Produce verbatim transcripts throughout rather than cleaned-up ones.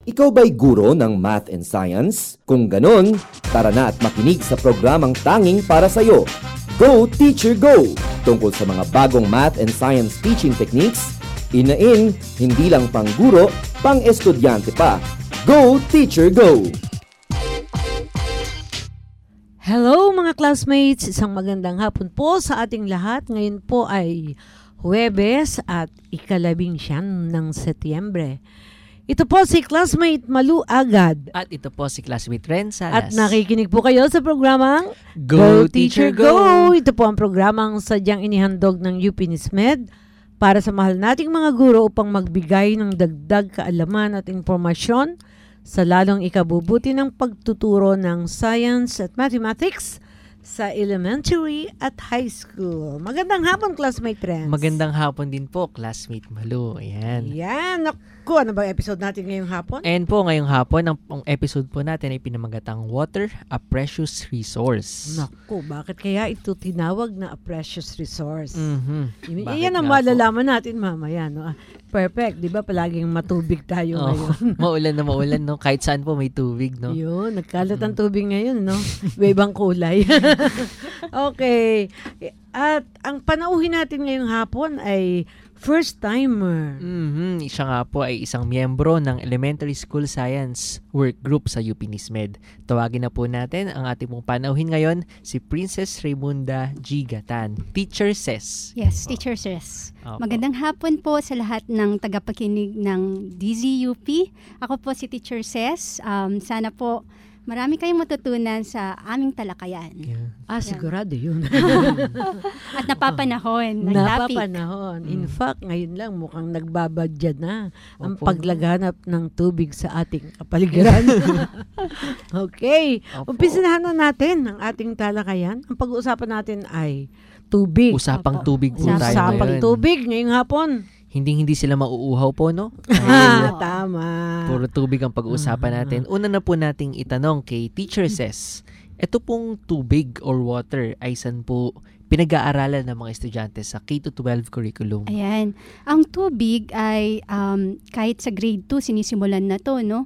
Ikaw ba'y guro ng math and science? Kung ganon, tara na at makinig sa programang tanging para sa'yo. Go Teacher Go! Tungkol sa mga bagong math and science teaching techniques, inain, hindi lang pang guro, pang estudyante pa. Go Teacher Go! Hello mga classmates! Isang magandang hapon po sa ating lahat. Ngayon po ay Huwebes at ikalabing siyam ng Setyembre. Ito po si classmate Malu Agad. At ito po si classmate Ren At Salas. nakikinig po kayo sa programang Go Teacher Go! Ito po ang programang sadyang inihandog ng U P Nismed para sa mahal nating mga guro upang magbigay ng dagdag kaalaman at impormasyon sa lalong ikabubuti ng pagtuturo ng science at mathematics sa elementary at high school. Magandang hapon, classmate friends. Magandang hapon din po, classmate Malu. Ayan. Yan. Naku, ano ba episode natin ngayong hapon? And po, ngayong hapon, ang, ang episode po natin ay pinamagatang Water, a Precious Resource. Naku, bakit kaya ito tinawag na a precious resource? Mm-hmm. Yan ang malalaman natin mamaya. No? Perfect. Di ba palaging matubig tayo oh, ngayon? Maulan na maulan, no? Kahit saan po may tubig, no? Yun, nagkalat ang tubig ngayon, no? Iba-ibang kulay. Okay. At ang panauhin natin ngayong hapon ay first timer. Mm-hmm. Siya nga po ay isang miyembro ng Elementary School Science Work Group sa U P Nismed. Tawagin na po natin ang ating pong panauhin ngayon, si Princess Raymunda G. Gatan. Teacher Ses. Yes, Teacher Ses. Opo. Magandang hapon po sa lahat ng tagapakinig ng D Z U P. Ako po si Teacher Ses. Um, sana po marami kayong matutunan sa aming talakayan. Yeah. Ah, sigurado yun. At napapanahon ng topic. Napapanahon. In Mm. fact, ngayon lang mukhang nagbabadya na ang Opo. paglaganap ng tubig sa ating kapaligiran. Okay. Opo. Umpisahan na natin ang ating talakayan. Ang pag-uusapan natin ay tubig. Usapang Opo. tubig po tayo Usapang ngayon. tubig ngayong hapon. Hindi hindi sila mauuhaw po, no? Ah, tama. Puro tubig ang pag-uusapan Ah. natin. Una na po nating itanong kay Teacher Ses, ito pong tubig or water ay saan po pinag-aaralan ng mga estudyante sa K to twelve curriculum? Ayan. Ang tubig ay um, kahit sa grade two, sinisimulan na to, no?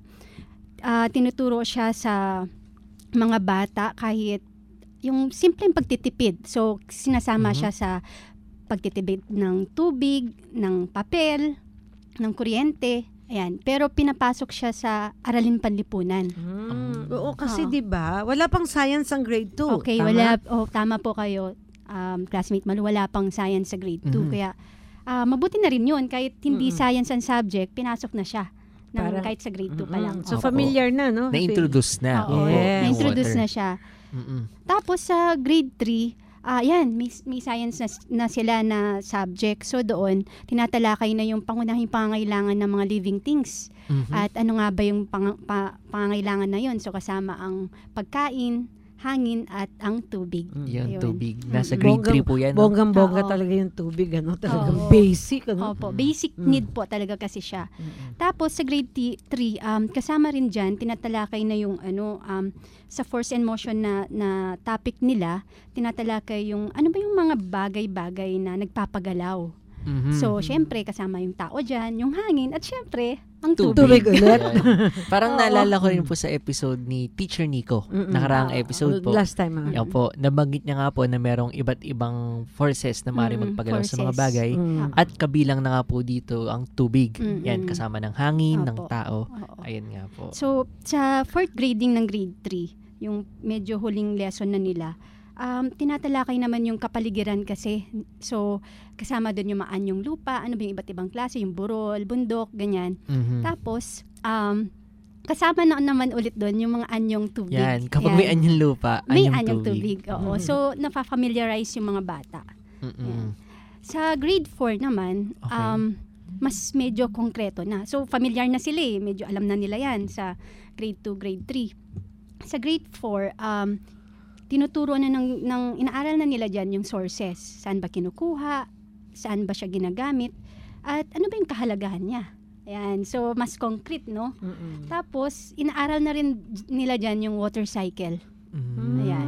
Uh, tinuturo siya sa mga bata kahit yung simpleng pagtitipid. So, sinasama Mhm. siya sa pagtitipid ng tubig, ng papel, ng kuryente. Ayan. Pero pinapasok siya sa aralin panlipunan. Hmm. Oo, kasi Oo. 'di ba? Wala pang science ang grade two. Okay, Tama? wala. Oh, tama po kayo, um, classmate Malu. Wala pang science sa grade two. Mhm. Kaya, ah, mabuti na rin yun. Kahit hindi Mm-mm. science ang subject, pinasok na siya. Ng, Parang- kahit sa grade two pa Mm-mm. lang. So, Opo. familiar na, no? Na-introduce na. Oo, Yes. na-introduce Water. na siya. Mm-mm. Tapos sa grade three, ah yan, may, may science na, na sila na subject. So doon, tinatalakay na yung pangunahing pangangailangan ng mga living things. Mhm. At ano nga ba yung pang, pa, pangangailangan na yun? So kasama ang pagkain, hangin, at ang tubig. Yan, Ayun. tubig. Nasa grade Bonggang- three po yan. No? Bonggang-bongga Oo. talaga yung tubig, ano? Talagang Oo. basic, ano? Opo, basic Mm. need po talaga kasi siya. Mm-mm. Tapos sa grade three, um, kasama rin dyan, tinatalakay na yung ano, um, sa force and motion na, na topic nila, tinatalakay yung ano ba yung mga bagay-bagay na nagpapagalaw. Mhm. So, syempre, kasama yung tao dyan, yung hangin, at syempre, ang Tubig. tubig. Tubig ulit. Yan. Parang Oo. naalala ko rin po sa episode ni Teacher Nico. Mm-mm. Nakaraang Oo. episode po. Last time, ah. Yan po. Nabanggit niya nga po na merong iba't ibang forces na maaaring Mm, magpagalaw sa mga forces. bagay. Mm. At kabilang na nga po dito ang tubig. Mm-mm. Yan, kasama ng hangin, ng Opo. tao. Oo. Ayun nga po. So, sa fourth grading ng grade three, yung medyo huling lesson na nila, um, tinatalakay naman yung kapaligiran kasi. So, kasama doon yung maanyong lupa, ano ba yung iba't ibang klase, yung burol, bundok, ganyan. Mhm. Tapos, um, kasama na naman ulit doon yung mga anyong tubig. Yan, kapag Yan. may anyong lupa, May anyong, anyong tubig. tubig. Oo. Mhm. So, napafamiliarize yung mga bata. Mm-mm. Sa grade four naman, Okay. um, mas medyo konkreto na. So, familiar na sila eh. Medyo alam na nila yan sa grade two, grade three. Sa grade four, um, tinuturo na ng, ng, inaaral na nila dyan yung sources. Saan ba kinukuha? Saan ba siya ginagamit? At ano ba yung kahalagahan niya? Ayan. So, mas concrete, no? Mm-mm. Tapos, inaaral na rin nila dyan yung water cycle. Mhm. Ayan.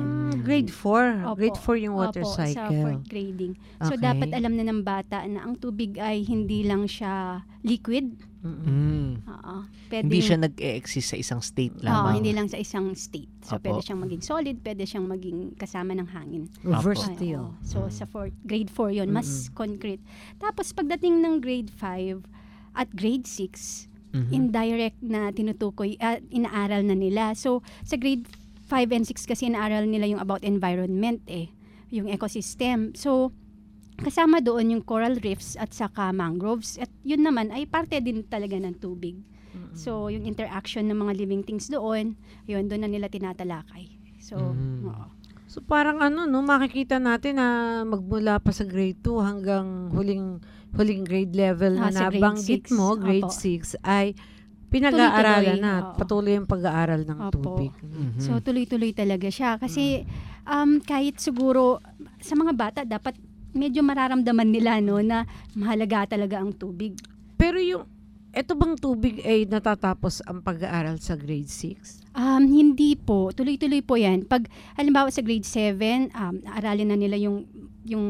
grade four. Opo. Grade four yung water Opo, sa cycle. fourth grading. So, Okay. dapat alam na ng bata na ang tubig ay hindi lang siya liquid. Mm-mm. Mm. Oo. Pwedeng, Hindi siya nag-e-exist sa isang state Oo, lamang. hindi lang sa isang state. So, Opo. pwede siyang maging solid, pwede siyang maging kasama ng hangin. Versatile. Oo. So, sa fourth, grade four yon mas concrete. Tapos, pagdating ng grade five at grade six, Mhm. indirect na tinutukoy, ah, inaaral na nila. So, sa grade five and six kasi inaaral nila yung about environment eh, yung ecosystem. So, kasama doon yung coral reefs at saka mangroves. At yun naman ay parte din talaga ng tubig. So, yung interaction ng mga living things doon, yun, doon na nila tinatalakay. So, Mm. oo. So parang ano no, makikita natin na magmula pa sa grade two hanggang huling huling grade level Ah, na sa grade nabanggit six. mo, grade Opo. six ay pinag-aaralan Tuloy-tuloy, na, oo. patuloy yung pag-aaral ng Opo. tubig. Mhm. So, tuloy-tuloy talaga siya. Kasi, um, kahit siguro, sa mga bata, dapat medyo mararamdaman nila, no, na mahalaga talaga ang tubig. Pero yung eto bang tubig ay natatapos ang pag-aaral sa grade six? Um, hindi po. Tuloy-tuloy po yan. Pag, halimbawa sa grade seven, um, aralin na nila yung, yung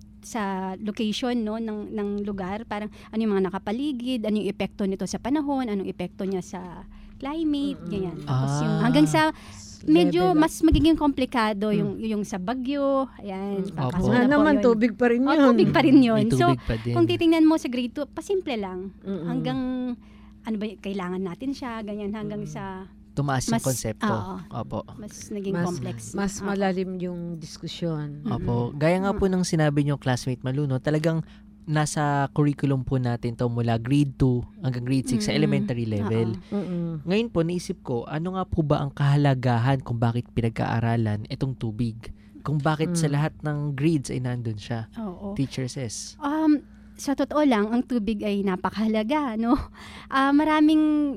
sa location no ng ng lugar, parang ano yung mga nakapaligid, ano yung epekto nito sa panahon, anong epekto niya sa climate, Mm-mm. ganyan. Tapos yung Ah. hanggang sa medyo Level up. mas magiging komplikado yung yung sa bagyo, ayan, Mm. papasok Opo. Nga na po naman, yun. tubig pa rin Oh, yun. tubig pa rin yun. May So, tubig pa din. kung titingnan mo sa grade two, pasimple lang. Mm-mm. Hanggang, ano ba, y- kailangan natin siya, ganyan, hanggang sa Tumaas yung mas- konsepto. oo. Opo. mas naging Mas- complex. Mas Oo. malalim yung diskusyon. Opo. Gaya nga po ng sinabi niyo, classmate Maluno, talagang nasa curriculum po natin to mula grade two hanggang grade six sa Mm. elementary level. Oo. Mm-mm. Ngayon po, naisip ko, ano nga po ba ang kahalagahan kung bakit pinag-aaralan itong tubig? Kung bakit sa Mm. lahat ng grades ay nandun siya? Oo. Teacher says. Um, sa totoo lang, ang tubig ay napakahalaga, no? Ah, maraming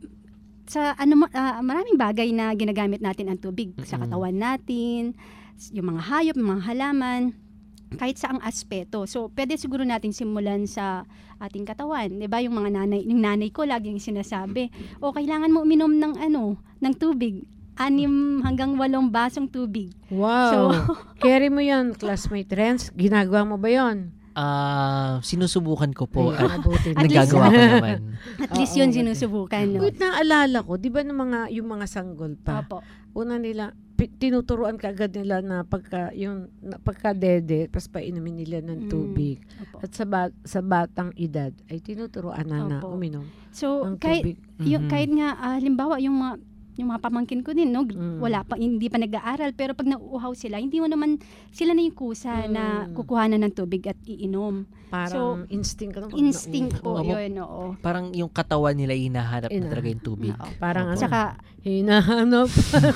sa ano mo- ah, maraming bagay na ginagamit natin ang tubig sa Mm-mm. katawan natin, s- yung mga hayop, yung mga halaman, kahit saang aspeto. So, pwede siguro natin simulan sa ating katawan, 'di ba? Yung mga nanay, yung nanay ko laging sinasabi, "O kailangan mo uminom ng ano, ng tubig, anim hanggang walong basong tubig." Wow. So, Carry mo yan, classmate Renz. Ginagawa mo ba yon? Ah, sinusubukan ko po Ay, at mabuti At na. least- nagagawa ko naman. At least Oo, yun okay. sinusubukan, no? Wait, naalala ko, di ba ng mga, yung mga sanggol pa, Opo. una nila, pi- tinuturuan ka agad nila na pagka, yung, na, pagka dede, tapos painumin nila ng Mm. tubig. Opo. At sa, ba- sa batang edad, ay tinuturuan na na Opo. uminom So, ng kahit, tubig. yung, Mhm. kahit nga, ah, halimbawa, yung mga, yung mga pamangkin ko din, no, gr- Mm. wala pa, hindi pa nag-aaral, pero pag nauuhaw sila, hindi mo naman, sila na yung kusa na Mm. kukuhanan ng tubig at iinom. Parang instinct ka lang. pag Instinct po nauuhaw. Opo. yun, oo. Parang yung katawan nila ay hinahanap na Ina- talaga yung tubig. Oo. Parang ano, Tsaka, hinahanap.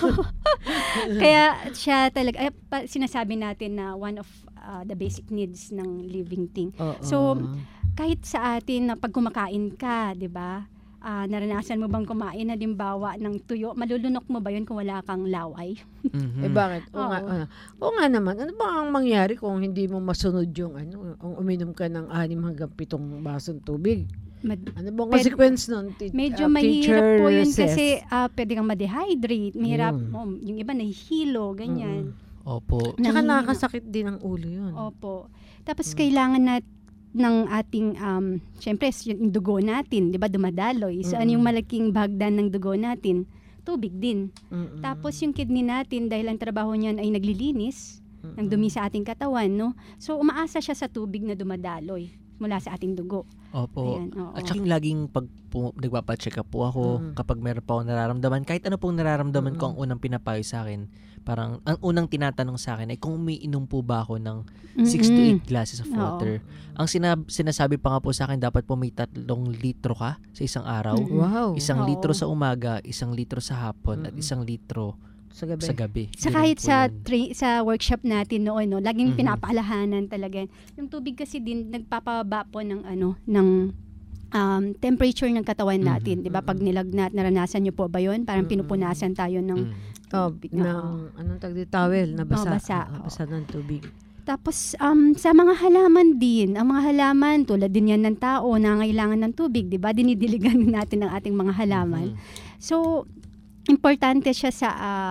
kaya siya talaga, ay, pa- sinasabi natin na one of ah, the basic needs ng living thing. Oo. So, kahit sa atin na pag kumakain ka, 'di ba? Ah, naranasan mo bang kumain na limbawa ng tuyo? Malulunok mo ba 'yun kung wala kang laway? Mhm. eh bakit? O nga, Oo. ah, o nga naman, ano ba ang mangyari kung hindi mo masunod yung ano, kung uminom ka ng anim hanggang pitong basong tubig? Mad- Ano bang Pwede- consequence nun? Ti- Medyo ah, mahirap teacher po 'yun says? kasi ah, pwede kang ma-dehydrate. Mahirap, Yun. oh, yung iba nahihilo, ganyan. Opo. Tsaka Nangihina- nakakasakit din ang ulo yun. Opo. Tapos Mm. kailangan nat ng ating um syempre yung dugo natin, 'di ba, dumadaloy. So ano yung Mm-mm. malaking bahagdan ng dugo natin? Tubig din. Mm-mm. Tapos yung kidney natin dahil ang trabaho niyan ay naglilinis ng Mm-mm. dumi sa ating katawan, no? So umaasa siya sa tubig na dumadaloy mula sa ating dugo. Opo. Ayan, oo. At saka yung laging pag pu- nagpapacheck up po ako, Mm. kapag meron pa ako nararamdaman, kahit ano pong nararamdaman ko, Mm-mm. ang unang pinapayo sa akin, parang, ang unang tinatanong sa akin ay kung umiinom po ba ako ng six to Mm-mm. eight glasses of Oo. water. Ang sinab- sinasabi pa nga po sa akin, dapat po may tatlong litro ka sa isang araw. Mm-mm. Wow. Isang Oo. litro sa umaga, isang litro sa hapon, at Mm-mm. isang litro Sa gabi. sa gabi. Sa Ganun kahit po sa yun. tra- sa workshop natin noon, no, laging Mhm. pinapaalahanan talaga. Yung tubig kasi din nagpapababa po ng ano ng um, temperature ng katawan natin, Mhm. 'di ba? Pag nilagnat, naranasan niyo po ba 'yon? Parang Mhm. pinupunasan tayo ng Mm. Oh, tubig. ng, Oo. anong tag di towel na basa. Oo, basa. Oo, basa ng tubig. Tapos um, sa mga halaman din, ang mga halaman tulad din yan ng tao, nangailangan ng tubig, 'di ba? Dinidiligan natin ang ating mga halaman. Mhm. So importante siya sa ah,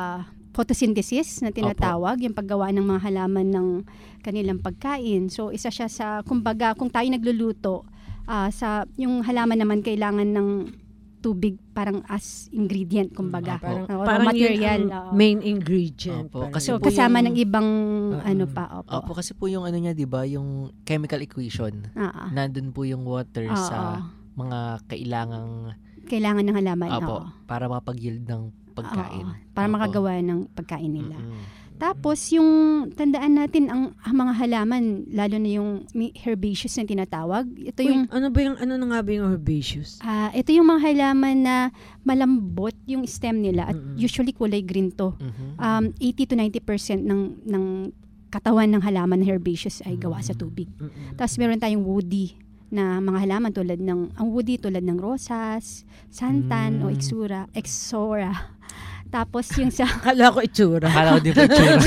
photosynthesis na tinatawag, yung paggawa ng mga halaman ng kanilang pagkain. So, isa siya sa, kumbaga, kung tayo nagluluto, uh, sa yung halaman naman kailangan ng tubig parang as ingredient, kumbaga. Ah, parang, uh, parang material. yun ang uh, main ingredient. Opo, Parang kasi so, po kasama yung- ng ibang, Uh-uh. ano pa, opo. Opo, kasi po yung ano niya, di ba, yung chemical equation. Ah, ah. Nandun po yung water Oo. sa mga kailangang, Kailangan ng halaman. opo, oo. para mapag-yield ng pagkain. Oo, para Opo. makagawa ng pagkain nila. Mm-mm. Tapos, yung tandaan natin, ang, ang mga halaman, lalo na yung may herbaceous na tinatawag, ito yung, Uy, ano ba yung, ano na nga ba yung herbaceous? ah, ito yung mga halaman na malambot yung stem nila at Mm-mm. usually kulay green to. Mhm. Um, eighty to ninety percent ng, ng katawan ng halaman na herbaceous ay gawa sa tubig. Mm-mm. Tapos meron tayong woody na mga halaman tulad ng, ang woody tulad ng rosas, santan o Mm. exura, exora. Tapos yung sa, Akala ko itsura. Akala ko di ba itsura?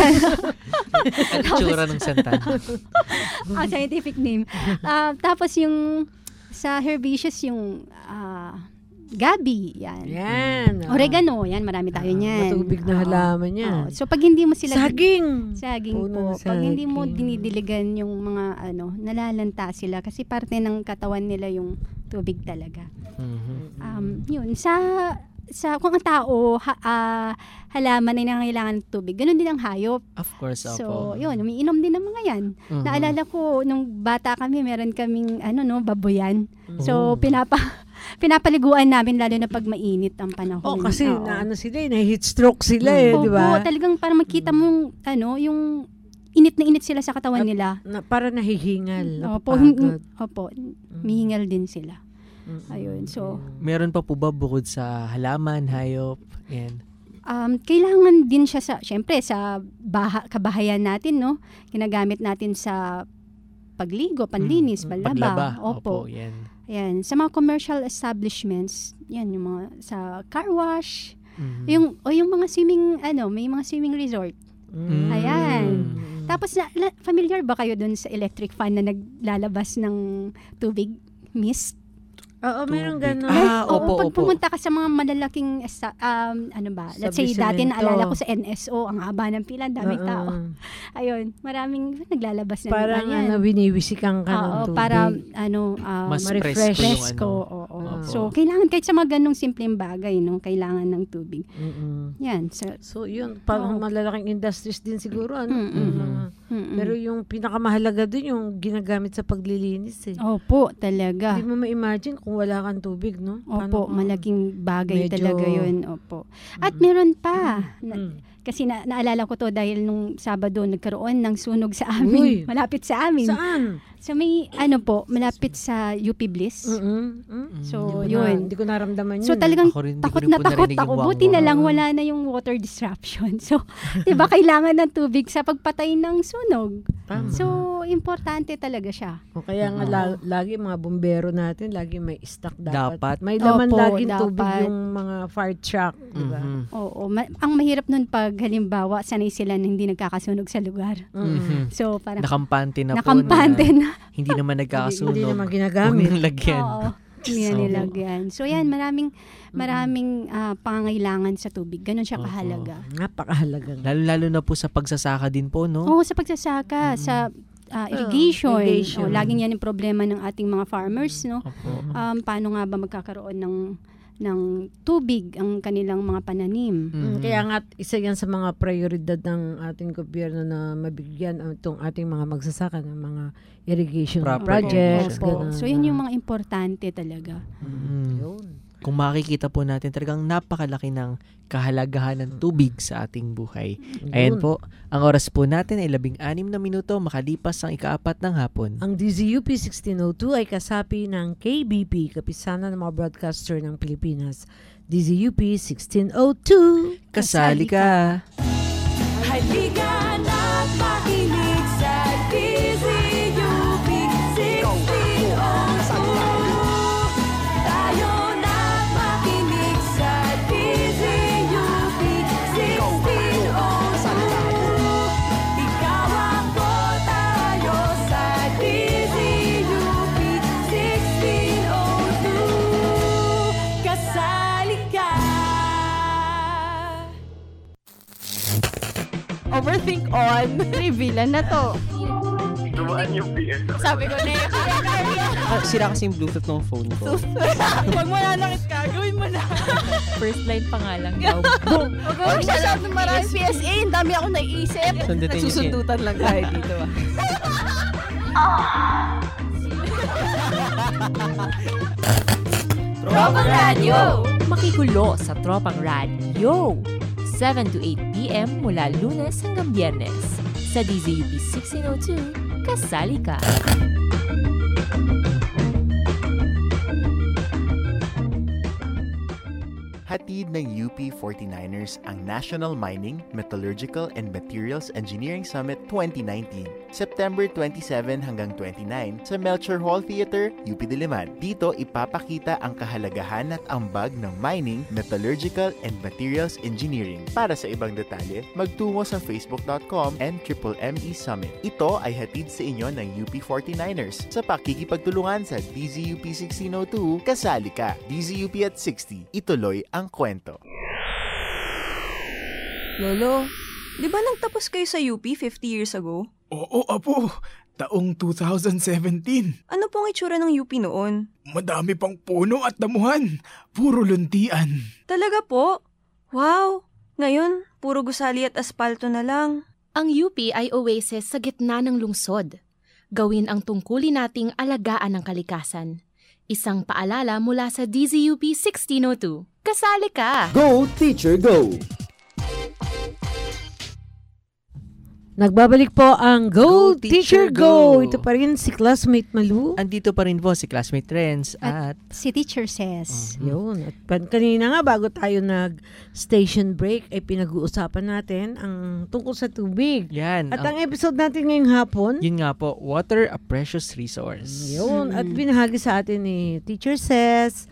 Ang itsura ng santan. ang scientific name. Ah, tapos yung sa herbaceous yung ah, gabi, yan. Yan. ah. Oregano, yan, marami tayo Ah, niyan. matubig na Oo. halaman yan. Oo. So pag hindi mo sila Saging. saging Puno po, ng pag hindi mo saging. dinidiligan yung mga ano, nalalanta sila kasi parte ng katawan nila yung tubig talaga. Mhm. Um, yun, sa sa kung ang tao ha, ah, halaman ay nangangailangan ng tubig, ganun din ang hayop. Of course, opo. So, yun, umiinom din ng mga yan. Mhm. Naalala ko, nung bata kami, meron kaming, ano no, baboyan. Mm. So, pinapa, pinapaliguan namin, lalo na pag mainit ang panahon. Oh, kasi Oo. na ano sila, eh, na heat stroke sila eh, Opo, di ba? talagang para makita mo yung, ano, yung init na init sila sa katawan At- nila. Na, para nahihingal, Opo, napapagod. hin- opo, mihingal din sila. Mm-mm. Ayun, so, Meron pa po ba bukod sa halaman, hayop, yan? um, kailangan din siya sa, syempre, sa baha, kabahayan natin, no? Ginagamit natin sa pagligo, panlinis, Mm, panlaba. Paglaba. Opo. Opo, yan. Ayan, sa mga commercial establishments, yan, yung mga, sa car wash, Mhm. yung, o yung mga swimming, ano, may mga swimming resort. Mm. Ayan. Mm. Tapos, na, la- familiar ba kayo dun sa electric fan na naglalabas ng tubig, mist? Oo, meron Tubig. gano'n. Ah, Oo, opo, pag opo. pumunta ka sa mga malalaking, esta- um, ano ba, let's say, dati Establishmento. naalala ko sa N S O, ang haba ng pila, ang daming Oo. tao. Ayun, maraming naglalabas ng Parang yan. ano, binibisikan ka ng Oo, tubig. para, ano, um, Mas ma-refresh. fresco yung fresco. ano. Oo. Opo. So, kailangan, kahit sa mga ganong simpleng bagay, no, kailangan ng tubig. Mm-mm. Yan. So, So, yun, parang Oo. malalaking industries din siguro. Ano? Mm-mm. Yung mga- mm-mm. Pero yung pinakamahalaga dun, yung ginagamit sa paglilinis eh. Opo, talaga. Hindi mo ma-imagine kung wala kang tubig, no? Opo, Paano ka- malaking bagay medyo- talaga yun. Opo. At Mm. meron pa, na- Mm. kasi na, naalala ko to dahil nung Sabado nagkaroon ng sunog sa amin, Uy. malapit sa amin. Saan? So may ano po, malapit sa U P Bliss. Mm-mm. Mm. So, Hindi ko na- yun. Hindi ko naramdaman yun. So talagang Ako rin, di ko takot rin na po takot narinig ako. yung Buti na wang-wang. lang wala na yung water disruption. So, 'di ba kailangan ng tubig sa pagpatay ng sunog. Tama. So, importante talaga siya. O kaya nga, Oo. la- lagi mga bumbero natin, lagi may stock dapat. Dapat. May laman Opo, laging tubig dapat. yung mga fire truck, di ba? Mhm. Oo, ma- ang mahirap nun pag halimbawa sanay sila na hindi nagkakasunog sa lugar. Mhm. So, parang Nakampante na po nakampante na na. hindi naman nagkakasunog. Hindi naman Huwag ginagamit. nang lagyan. Oo. Hindi na So, nilagyan. So yan, maraming maraming ah, pangangailangan sa tubig. Ganon siya Opo. kahalaga. Napakahalaga. Lalo-lalo na po sa pagsasaka din po, no? Oo, sa pagsasaka, sa ah, Oh, irrigation. irrigation. Oh, laging yan yung problema ng ating mga farmers, no? Opo. Um, paano nga ba magkakaroon ng ng tubig ang kanilang mga pananim? Mm, Mhm. Kaya nga isa yan sa mga prioridad ng ating gobyerno na mabigyan ang itong ating mga magsasaka ng mga irrigation Proper projects. irrigation. Opo. ganun. So yun yung mga importante talaga. Mhm. Yun. Kung makikita po natin, talagang napakalaki ng kahalagahan ng tubig sa ating buhay. Ayan Yun. po, ang oras po natin ay labing anim na minuto makalipas ang ikaapat ng hapon. Ang D Z U P sixteen oh two ay kasapi ng K B P, Kapisanan ng mga Broadcaster ng Pilipinas. D Z U P sixteen oh two. Kasali ka! Halika na't makinig sa D Z U P sixteen oh two. Tayo na't makinig sa D Z U P sixteen oh two. Ikaw ako, tayo sa D Z U P sixteen oh two. Kasali ka. overthink on. Reveal na to. Dumaan yung P S. Sabi ko, next. Ah, sira kasi yung Bluetooth ng phone ko. Pag mananakit ka, gawin mo na. First line pa nga lang daw. Boom! Huwag mo masyadong maraming P S A. Ang dami ako naiisip. Sundutin niyo siya. Nagsusundutan lang tayo dito. Tropang Radio! Makikulo sa Tropang Radio. seven to eight p.m. mula Lunes hanggang Biyernes. Sa D Z U P sixteen oh two, kasali ka. Hatid ng U P forty-niners ang National Mining, Metallurgical and Materials Engineering Summit twenty nineteen. September twenty-seven hanggang twenty-nine sa Melchor Hall Theater, U P Diliman. Dito ipapakita ang kahalagahan at ambag ng mining, metallurgical and materials engineering. Para sa ibang detalye, magtungo sa facebook dot com and triple M E Summit. Ito ay hatid sa inyo ng U P forty-niners sa pakikipagtulungan sa D Z U P sixteen oh two, kasali ka. D Z U P at sixty, ituloy ang kwento. Lolo, di ba nang tapos kayo sa U P fifty years ago? Oo, apo. Taong two thousand seventeen. Ano pong itsura ng U P noon? Madami pang puno at damuhan. Puro luntian. Talaga po? Wow! Ngayon, puro gusali at aspalto na lang. Ang U P ay oasis sa gitna ng lungsod. Gawin ang tungkulin nating alagaan ng kalikasan. Isang paalala mula sa D Z U P sixteen oh two. Kasali ka! Go, Teacher, Go! Nagbabalik po ang Go, Go, Teacher, Teacher, Go! Go! Ito pa rin si Classmate Malu. Andito pa rin po si Classmate Renz at... Si Teacher Says. Mhm. Yun. At pan- kanina nga, bago tayo nag-station break, ay pinag-uusapan natin ang tungkol sa tubig. Yan. At ang, ang episode natin ngayong hapon, yun nga po, water a precious resource. yun. At binahagi sa atin ni Teacher Says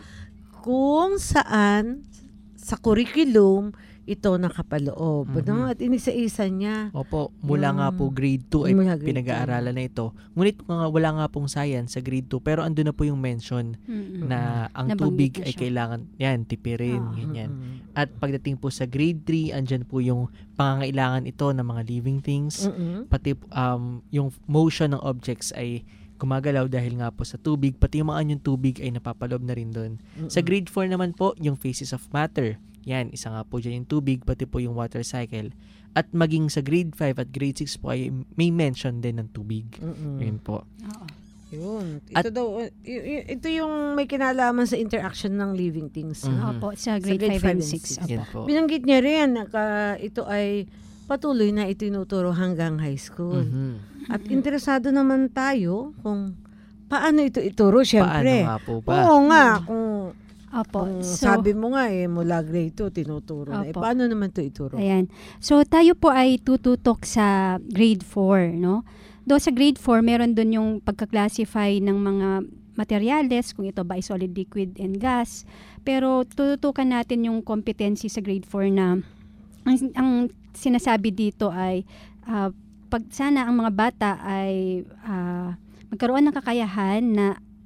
kung saan sa curriculum ito nakapaloob. Mhm. No? At inisa-isa niya. Opo, mula Yung- nga po grade two ay mula grade pinag-aaralan na ito. Ngunit nga wala nga pong science sa grade two, pero andun na po yung mention Mm-mm. na ang Nabanggit tubig na ay siya. kailangan, yan, tipirin, Ah. ganyan. Mm-mm. At pagdating po sa grade three, andyan po yung pangangailangan ito ng mga living things. Mm-mm. Pati um, yung motion ng objects ay gumagalaw dahil nga po sa tubig. Pati yung mga anyong tubig ay napapalob na rin doon. Sa grade four naman po, yung phases of matter. Yan, isa nga po dyan yung tubig, pati po yung water cycle. At maging sa grade five at grade six po ay may mention din ng tubig. Mm-mm. Yun po. Oo. Yun. Ito At- daw, y- y- ito yung may kinalaman sa interaction ng living things. Mhm. no? Opo, sa grade grade five five and and six. six. Yan Opo. po. Binanggit niya rin na ka- ito ay patuloy na itinuturo hanggang high school. Mhm. At interesado naman tayo kung paano ito ituro, Paano syempre. nga po ba? Oo nga, kung, Opo. kung So, sabi mo nga eh, mula grade two, tinuturo na. Eh, Opo. paano naman ito ituro? ayan. So, tayo po ay tututok sa grade four, no? Do sa grade four, meron dun yung pagka-classify ng mga materyales, kung ito ba ay solid, liquid, and gas. Pero tututukan natin yung competency sa grade four na ang, ang sinasabi dito ay ah, pag sana ang mga bata ay ah, magkaroon ng kakayahan na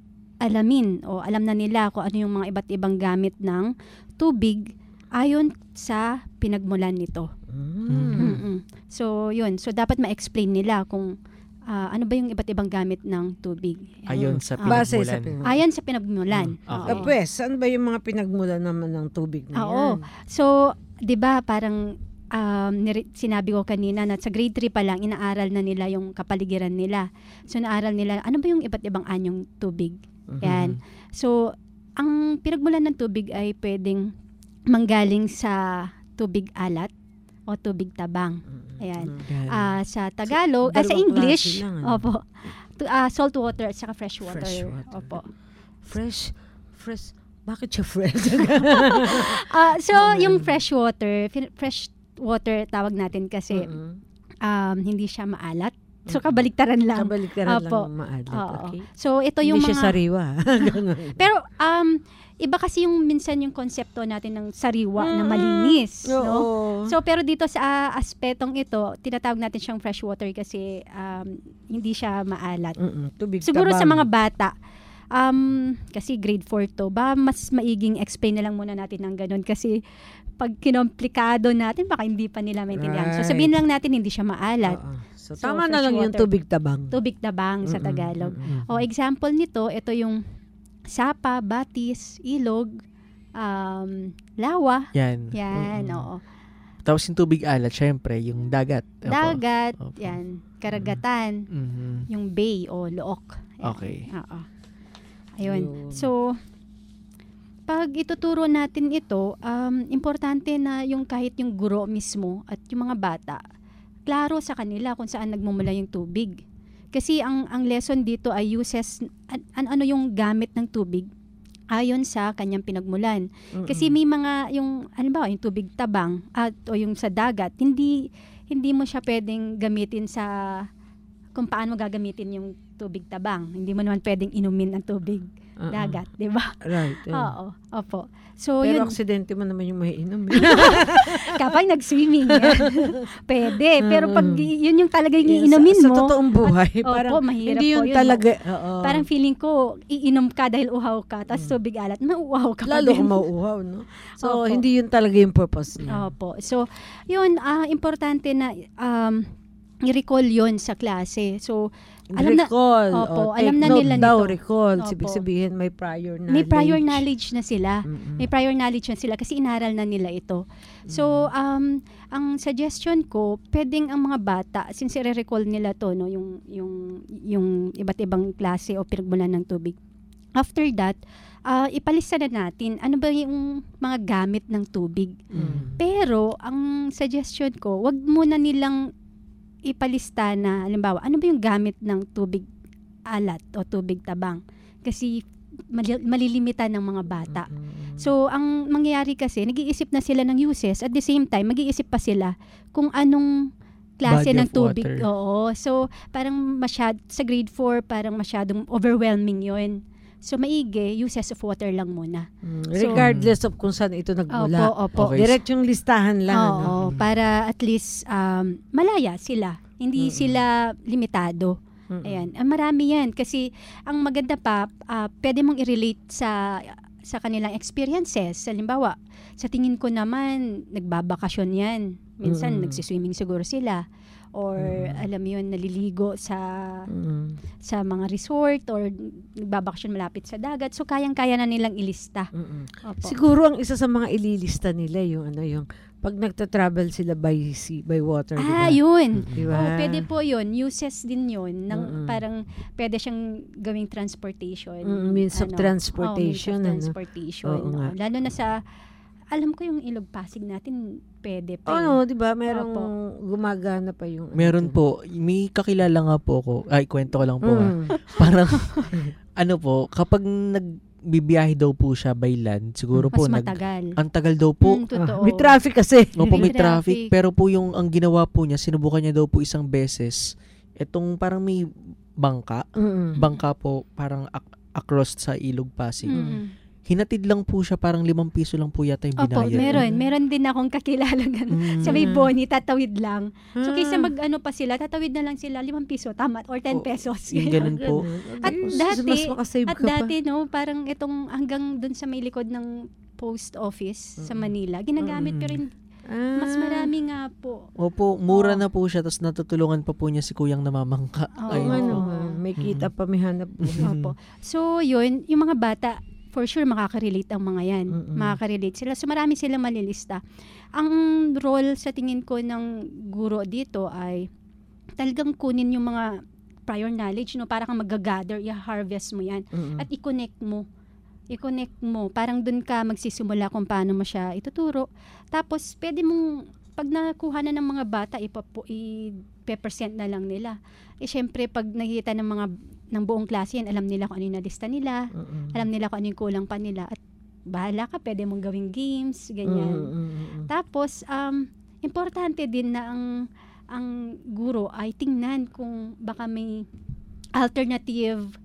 alamin o alam na nila kung ano yung mga iba't ibang gamit ng tubig ayon sa pinagmulan nito. Mm. Mm-mm. So, yun. So, dapat ma-explain nila kung ah, ano ba yung iba't ibang gamit ng tubig. Ayon sa Base sa pinagmulan. pinagmulan. Ayon sa pinagmulan. Mm, okay. Ah, pwes, saan ba yung mga pinagmulan naman ng tubig na Ah, Oo. yan? So, 'di ba parang um, nire- sinabi ko kanina na sa grade three pa lang inaaral na nila yung kapaligiran nila. So naaral nila ano ba yung iba't ibang anyong tubig. Yan. So ang pinagmulan ng tubig ay pwedeng manggaling sa tubig alat o tubig tabang. Ayan. Yan. Ah, sa Tagalog, ah, sa dalawang English, klase lang, ano? opo. Tu- ah, salt water at saka fresh water. Fresh water. Opo. Fresh, fresh, bakit siya fresh? Ah, so Oh, yung man. fresh water, fin- fresh water tawag natin kasi Mm-mm. um, hindi siya maalat. So kabaliktaran lang. Kabaliktaran Opo. lang maalat. Oo. Okay. So ito yung Hindi mga siya sariwa. Ganun. Pero um iba kasi yung minsan yung konsepto natin ng sariwa na malinis, no? Oo. So pero dito sa uh, aspetong ito, tinatawag natin siyang fresh water kasi um, hindi siya maalat. Mm-mm. Tubig Siguro tabang. sa mga bata, um, kasi grade four to, ba mas maiging explain na lang muna natin ng ganun kasi pag kinomplikado natin, baka hindi pa nila maintindihan. Right. So sabihin lang natin, hindi siya maalat. Oo. So, So, tama na fresh lang yung water. tubig tabang. Tubig tabang sa Mm-mm, Tagalog. mm-mm. O example nito, ito yung sapa, batis, ilog, um, lawa. Yan. Yan, Mm-mm. oo. Tapos yung tubig alat, syempre, yung dagat. Opo. Dagat, Opo. yan, karagatan, Mhm. yung bay o look. Yan. Okay. Oo. Ayun. Yun. So, pag ituturo natin ito, um, importante na yung kahit yung guro mismo at yung mga bata, klaro sa kanila kung saan nagmumula yung tubig. Kasi ang ang lesson dito ay uses, an, an- ano yung gamit ng tubig ayon sa kanyang pinagmulan. Mm-mm. Kasi may mga, yung, halimbawa, yung tubig tabang at o yung sa dagat, hindi hindi mo siya pwedeng gamitin sa kung paano mo gagamitin yung tubig tabang. Hindi mo naman pwedeng inumin ang tubig Uh-uh. dagat, di ba? Right. yeah. Oo, opo. So, Pero yun, aksidente mo naman yung maiinom. kapag nag-swimming, yan. Pwede. Pero pag Mm-mm. y- yun yung talaga yung Yes, iinumin sa, mo, Sa totoong buhay, opo, parang mahirap hindi po yun yun, talaga. Oo. parang feeling ko, iinom ka dahil uhaw ka, tapos tubig alat, mauuhaw ka pa lalo din. kung mauuhaw, no? So, Opo. hindi yun talaga yung purpose niya. Opo. So, yun, ah importante na um, i-recall yun sa klase. So, alam na, recall. opo, o, alam take na note nila daw, nito. recall. Opo. Ibig sabihin, may prior knowledge. may prior knowledge na sila. Mm-mm. May prior knowledge na sila kasi inaral na nila ito. So, um, ang suggestion ko, pwedeng ang mga bata, since i-recall nila to, no, yung, yung, yung iba't ibang klase o pinagmulan ng tubig. After that, uh, ipalista na natin ano ba yung mga gamit ng tubig. Mm. Pero, ang suggestion ko, wag muna nilang ipalista na, halimbawa, ano ba yung gamit ng tubig alat o tubig tabang? Kasi mali- malilimitan ng mga bata. Mm-mm. So, ang mangyayari kasi, nag-iisip na sila ng uses, at the same time, mag-iisip pa sila kung anong klase Body ng of tubig. water. Oo. So, parang masyad, sa grade four, parang masyadong overwhelming yun. So, maigi, uses of water lang muna. Mm, So- regardless of kung saan ito nagmula. Opo, opo. Okay. Direct yung listahan lang. Oo, ano? para at least um, malaya sila. Hindi Mm-mm. sila limitado. Mm-mm. Ayan. Ah, marami yan. Kasi ang maganda pa, ah, pwede mong i-relate sa sa kanilang experiences. Halimbawa, sa tingin ko naman, nagbabakasyon yan. Minsan, Mm-mm. nagsiswimming siguro sila. Or, Mm-mm. alam mo yun, naliligo sa Mm-mm. sa mga resort or nagbabakasyon malapit sa dagat. So, kayang-kaya na nilang ilista. Mm-mm. Opo. Siguro ang isa sa mga ililista nila yung ano yung pag nagta-travel sila by sea, by water, Ah, di ba? yun. Di ba? Oh, pwede po yun. Uses din yun. Ng, Mm-mm. parang pwede siyang gawing transportation. Mm, means of transportation, Oh, ano? means of transportation. Oo nga. Oh, lalo na sa, alam ko yung Ilog Pasig natin, pwede pa. Ano, eh. di ba? Merong Opo. gumagana pa yung ano Meron dun. po, may kakilala nga po ko. Ay, kwento ko lang po. ah. Mm. Parang, ano po, kapag nagbibiyahe daw po siya by land, siguro Mas po, nag, matagal. ang tagal daw po. Mm, totoo. Ah, may traffic kasi. Opo, may May traffic. traffic. Pero po yung ang ginawa po niya, sinubukan niya daw po isang beses. Itong parang may bangka. Mm-mm. Bangka po, parang ak- across sa Ilog Pasig. Mm. Hinatid lang po siya, parang limang piso lang po yata yung Opo, binayad. meron. Meron din akong kakilala ganun. Mm. Sa may Boni, tatawid lang. So, Ah. kaysa mag-ano pa sila, tatawid na lang sila, limang piso, tama, or ten Oh, pesos. Yung ganun po. At Mas- dati- mas makasave At ka pa. dati, no, parang itong hanggang dun sa may likod ng post office sa Manila, ginagamit Mm. pero hin- Ah. mas marami nga po. Opo, mura Oo. na po siya, tapos natutulungan pa po niya si Kuyang namamangka. Oo. Oo Ayun nga po. naman. May kita pa, may hanap buhay. Opo. So, yun, yung mga bata, for sure, makaka-relate ang mga yan. Mm-mm. Makaka-relate sila. So, marami silang malilista. Ang role sa tingin ko ng guro dito ay talagang kunin yung mga prior knowledge, no? Para kang mag-gather, i-harvest mo yan. Mm-mm. At i-connect mo. I-connect mo. Parang dun ka magsisimula kung paano mo siya ituturo. Tapos, pwede mong, pag nakuha na ng mga bata, ipapu, i-present na lang nila. Eh, syempre, pag nakikita ng mga, ng buong klase yan, alam nila kung ano yung nalista nila. Mm-mm. Alam nila kung ano yung kulang pa nila. At bahala ka, pwede mong gawing games, ganyan. Mm-mm. Tapos, um, importante din na ang ang guro ay tingnan kung baka may alternative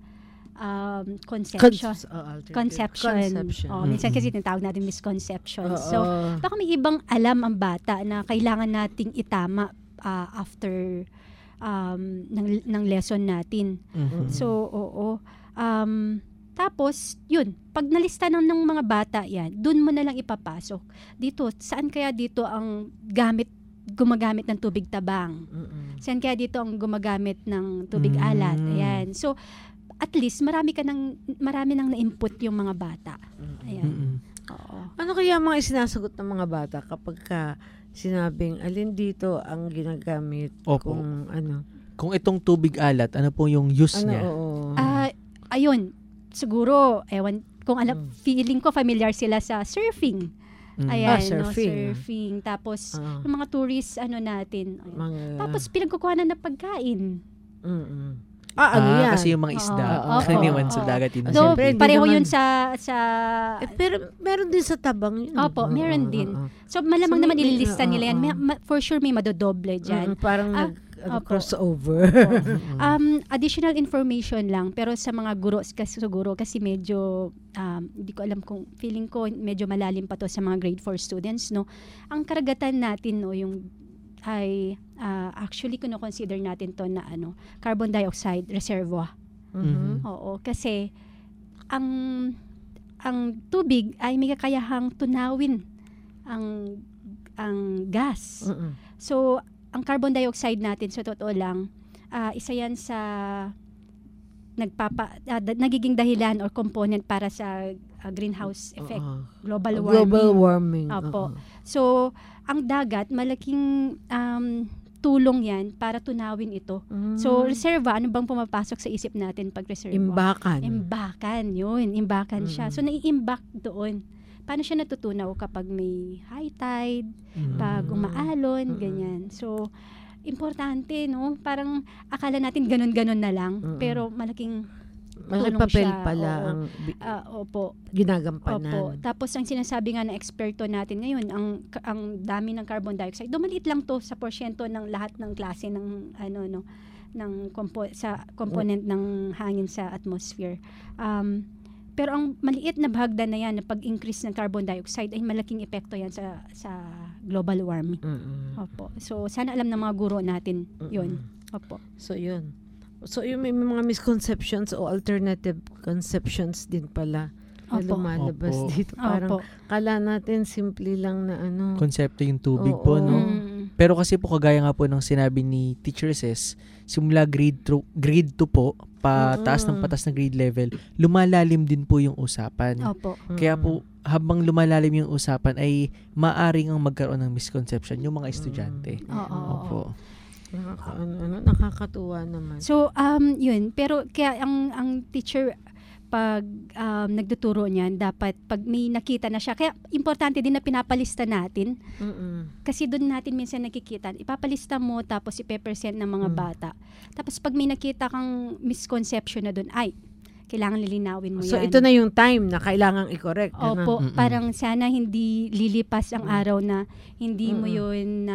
um, conception. Con- oh, alternative. Conception. Conception. Oh, minsan kasi tinatawag natin misconception. Oo. So, baka may ibang alam ang bata na kailangan nating itama uh, after um, ng, ng lesson natin. Mhm. So, oo. Um, Tapos, yun, pag nalista ng, ng mga bata yan, dun mo na lang ipapasok. Dito, saan kaya dito ang gamit, gumagamit ng tubig tabang? Mm-mm. Saan kaya dito ang gumagamit ng tubig Mm. alat? Ayan. So, at least, marami ka nang, marami nang na-input yung mga bata. Ayan. Mm-mm. Oo. Ano kaya mga isinasagot ng mga bata kapag ka sinabing alin dito ang ginagamit Opo. kung ano? Kung itong tubig alat, ano po yung use Ano, niya? oo. Ah, ayun, siguro, ewan, kung alam, feeling ko familiar sila sa surfing. Mm. Ayan, Ah, surfing. no, surfing. Tapos, Ah. yung mga tourists, ano natin. Mga- Tapos, pinagkukuhanan na pagkain. Mm-mm. Ah, ano Ah, yan? kasi yung mga isda, Oo, karaniwan oo, sa oo. dagat yun. Though, Siyempre, hindi pareho naman- yun sa, sa Eh, pero meron din sa tabang yun. Opo, Oo, meron oo, din. oo. So, malamang So, naman may- ililista oo, nila yan. oo. May- ma- for sure, may madodoble dyan. Mm, parang Ah, nag ano, opo. crossover. Um, additional information lang, pero sa mga guro kasi siguro kasi medyo um, hindi ko alam kung feeling ko medyo malalim pa to sa mga grade four students, no. Ang karagatan natin, no, yung ay ah, actually kino-consider natin to na ano, carbon dioxide reservoir. Mhm. Oo, kasi ang ang tubig ay may kakayahang tunawin ang ang gas. Mm-mm. So, ang carbon dioxide natin, sa totoo lang, ah, isa yan sa nagpapa, ah, da- nagiging dahilan or component para sa ah, greenhouse effect, Oo. global warming. Global warming. Opo. oo. So, ang dagat, malaking um, tulong yan para tunawin ito. Mm. So, reserva, ano bang pumapasok sa isip natin pag reserva? Imbakan. Imbakan, yun. Imbakan siya. Mm. So, nai-imbak doon. Paano siya natutunaw kapag may high tide, pag umaalon, ganyan. So, importante, no? Parang akala natin ganun-ganun na lang, Mm-mm. pero malaking Malaking tulong papel siya. pala Oo. ang bi- Ah, opo. ginagampanan. Opo. Tapos ang sinasabi nga ng eksperto natin ngayon, ang ang dami ng carbon dioxide, dumaliit lang to sa porsyento ng lahat ng klase ng ano no ng compo- sa component ng hangin sa atmosphere. Um, pero ang maliit na bahagdan na yan, na pag-increase ng carbon dioxide, ay malaking epekto yan sa sa global warming. Mm-mm. Opo. So, sana alam ng mga guro natin yun. Opo. So, yun. So, yung may mga misconceptions o alternative conceptions din pala na Opo. lumalabas Opo. dito. Parang Opo. kala natin simple lang na ano. Konsepto yung tubig Oo. po, no? Mm. Pero kasi po kagaya nga po ng sinabi ni Teacher Ses, simula grade two, grade two po, pataas ng Mm. patas na grade level, lumalalim din po yung usapan. Opo. Kaya po, habang lumalalim yung usapan ay maaring ang magkaroon ng misconception yung mga estudyante. Oo. Opo. Nakaka, ano, ano, nakakatuwa naman. So, um, yun. Pero, kaya ang, ang teacher, pag um, nagtuturo niyan, dapat pag may nakita na siya, kaya importante din na pinapalista natin. Mm-mm. Kasi doon natin minsan nakikita, ipapalista mo, tapos ipe-present ng mga Mm. bata. Tapos pag may nakita kang misconception na doon, ay, kailangan lilinawin mo So, yan. ito na yung time na kailangang i-correct. ganun. Opo, Mm-mm. parang sana hindi lilipas ang Mm. araw na hindi mo Mm-mm. yun na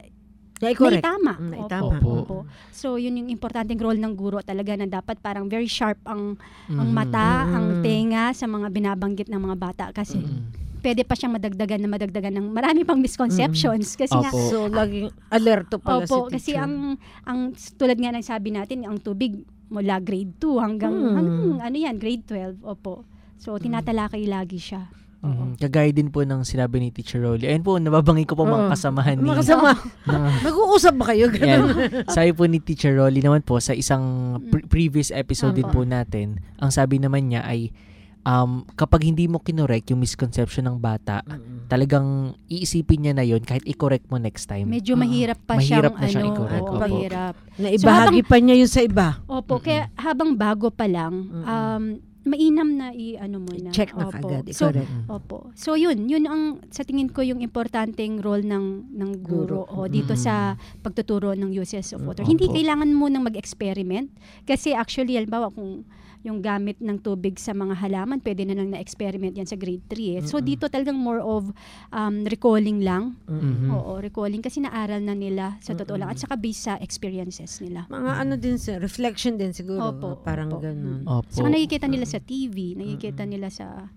Na i-correct. naitama. Mm, Opo, naitama. Opo. opo. So, yun yung importanteng role ng guro talaga, na dapat parang very sharp ang ang Mhm. mata, Mm. ang tenga sa mga binabanggit ng mga bata, kasi Mhm. pwede pa siyang madagdagan na madagdagan ng marami pang misconceptions, kasi nga Opo. So, laging alerto pala opo, si kasi teacher. ang ang tulad nga ng sabi natin, ang tubig mula grade two hanggang Mm. hanggang ano yan, grade twelve. Opo. So, tinatalakay lagi siya. Mhm. Kagaya din po ng sinabi ni Teacher Rolly. Ayun po, nababanggit ko po mga Oo. kasamahan ni... Mga kasama. na- Nag-uusap ba kayo? Yan. Ganun. Sabi po ni Teacher Rolly naman po sa isang pre- previous episode din Opo. po natin, ang sabi naman niya ay um, kapag hindi mo kinorek yung misconception ng bata, Mm-mm. talagang iisipin niya na yun kahit i-correct mo next time. Medyo Oo. mahirap pa Mahirap siyang na siyang ano, i-correct. oo, Opo. mahirap. Na ibahagi pa niya yun sa iba. Opo, Mm-mm. kaya habang bago pa lang, Mm-mm. um, mainam na i-ano mo na. Check na Opo. kagad. So, I-correct. Mm. opo. So, yun. Yun ang, sa tingin ko, yung importanteng role ng, ng guro, Guro. o dito Mm. sa pagtuturo ng uses of water. Opo. Hindi kailangan mo nang mag-experiment. Kasi actually, halimbawa, kung yung gamit ng tubig sa mga halaman, pwede na lang na-experiment yan sa grade three. Eh. So, Mm-mm. dito talagang more of um, recalling lang. Mhm. Oo, recalling. Kasi naaral na nila sa totoo lang. At Mm-mm. saka based sa experiences nila. Mga ano din, si- reflection din siguro. Opo, Parang opo. ganun. Opo. Saka nakikita nila sa T V, nakikita nila sa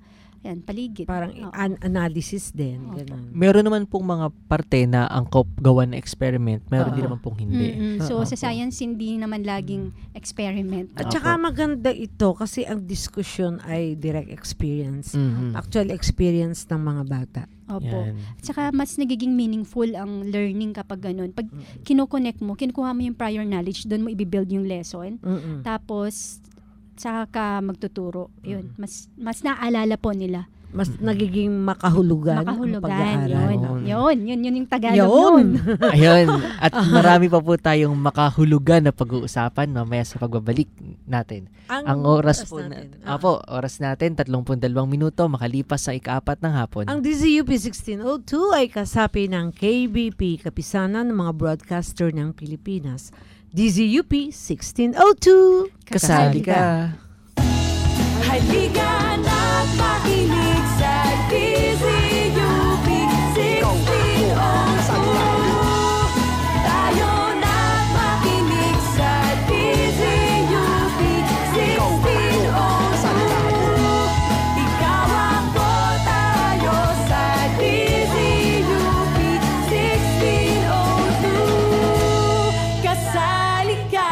yan, paligid. Parang Oo. an- analysis din. Ganun. Meron naman pong mga parte na angkop gawan na experiment. Meron Oo. din naman pong hindi. Mm-mm. So, Oo. sa science, hindi naman laging experiment. At saka maganda ito kasi ang diskusyon ay direct experience. Mhm. Actual experience ng mga bata. Opo. Yan. At saka mas nagiging meaningful ang learning kapag ganun. Pag kinoconnect mo, kinukuha mo yung prior knowledge, doon mo i-build yung lesson. Mm-mm. Tapos, saka ka magtuturo. Yun. Mas mas naaalala po nila. Mas nagiging makahulugan, Makahulugan. ang pag-aaral. Yun. Yun. Yun. Yun yung Tagalog Yun. nun. Ayun. At marami pa po tayong makahulugan na pag-uusapan mamaya sa pagbabalik natin. Ang, Ang oras, oras po natin. natin. Apo, oras natin, tatlongpung dalawang minuto makalipas sa ikaapat ng hapon. Ang D Z U P sixteen oh two ay kasapi ng K B P, kapisanan ng mga broadcaster ng Pilipinas. D Z U P sixteen oh two. Kasali ka. Halika na't makinig sa D Z U P sixteen oh two. Tayo na't makinig sa D Z U P sixteen oh two. Ikaw ako, tayo sa D Z U P sixteen oh two. Kasali ka.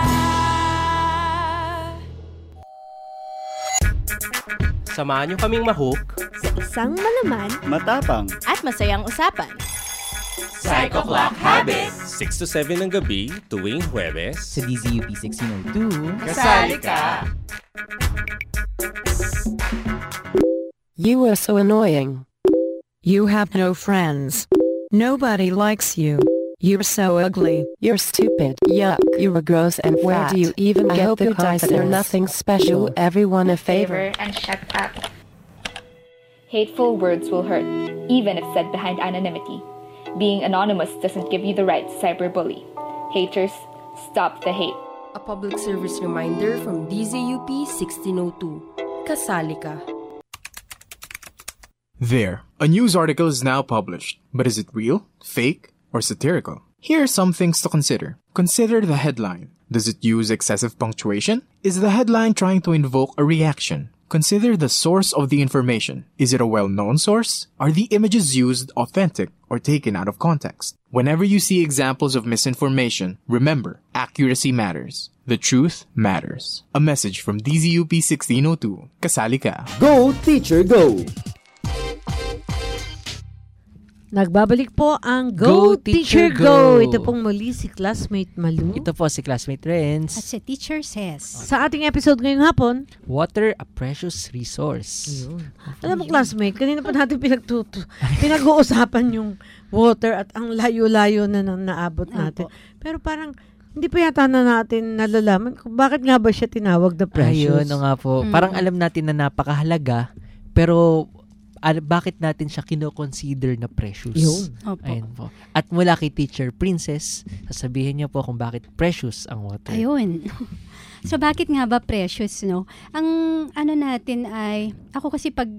Samahan niyo kaming mahook sa isang malaman, matapang, at masayang usapan. Psycho Clock Habits, six to seven ng gabi tuwing Huwebes sa D Z U P sixteen oh two. Kasali ka! You are so annoying. You have no friends. Nobody likes you. You're so ugly. You're stupid. Yuck. You're gross and fat. Where do you even I get the confidence? You're nothing special. Do everyone a favor. And shut up. Hateful words will hurt, even if said behind anonymity. Being anonymous doesn't give you the right to cyberbully. Haters, stop the hate. A public service reminder from D Z U P sixteen oh two. Kasali ka. There, a news article is now published. But is it real, fake, or satirical? Here are some things to consider. Consider the headline. Does it use excessive punctuation? Is the headline trying to invoke a reaction? Consider the source of the information. Is it a well-known source? Are the images used authentic or taken out of context? Whenever you see examples of misinformation, remember, accuracy matters. The truth matters. A message from D Z U P sixteen oh two. Kasali ka. Go, teacher, go! Nagbabalik po ang Go, Go, Teacher, Teacher, Go! Go! Ito pong muli si Classmate Malu. Ito po si Classmate Renz. At si Teacher Says. Sa ating episode ngayong hapon, Water, a precious resource. Ayun. Alam mo, Classmate, kanina pa natin pinagtuto, pinag-uusapan yung water at ang layo-layo na nang naabot natin. Pero parang, hindi pa yata na natin nalalaman kung bakit nga ba siya tinawag na precious. Ayun, o nga po. Mm. Parang alam natin na napakahalaga, pero al- bakit natin siya kino-consider na precious? Yun. Opo. Ayun po. At mula kay Teacher Princess, sasabihin niyo po kung bakit precious ang water. Ayun. So, bakit nga ba precious, no? Ang ano natin ay, ako kasi pag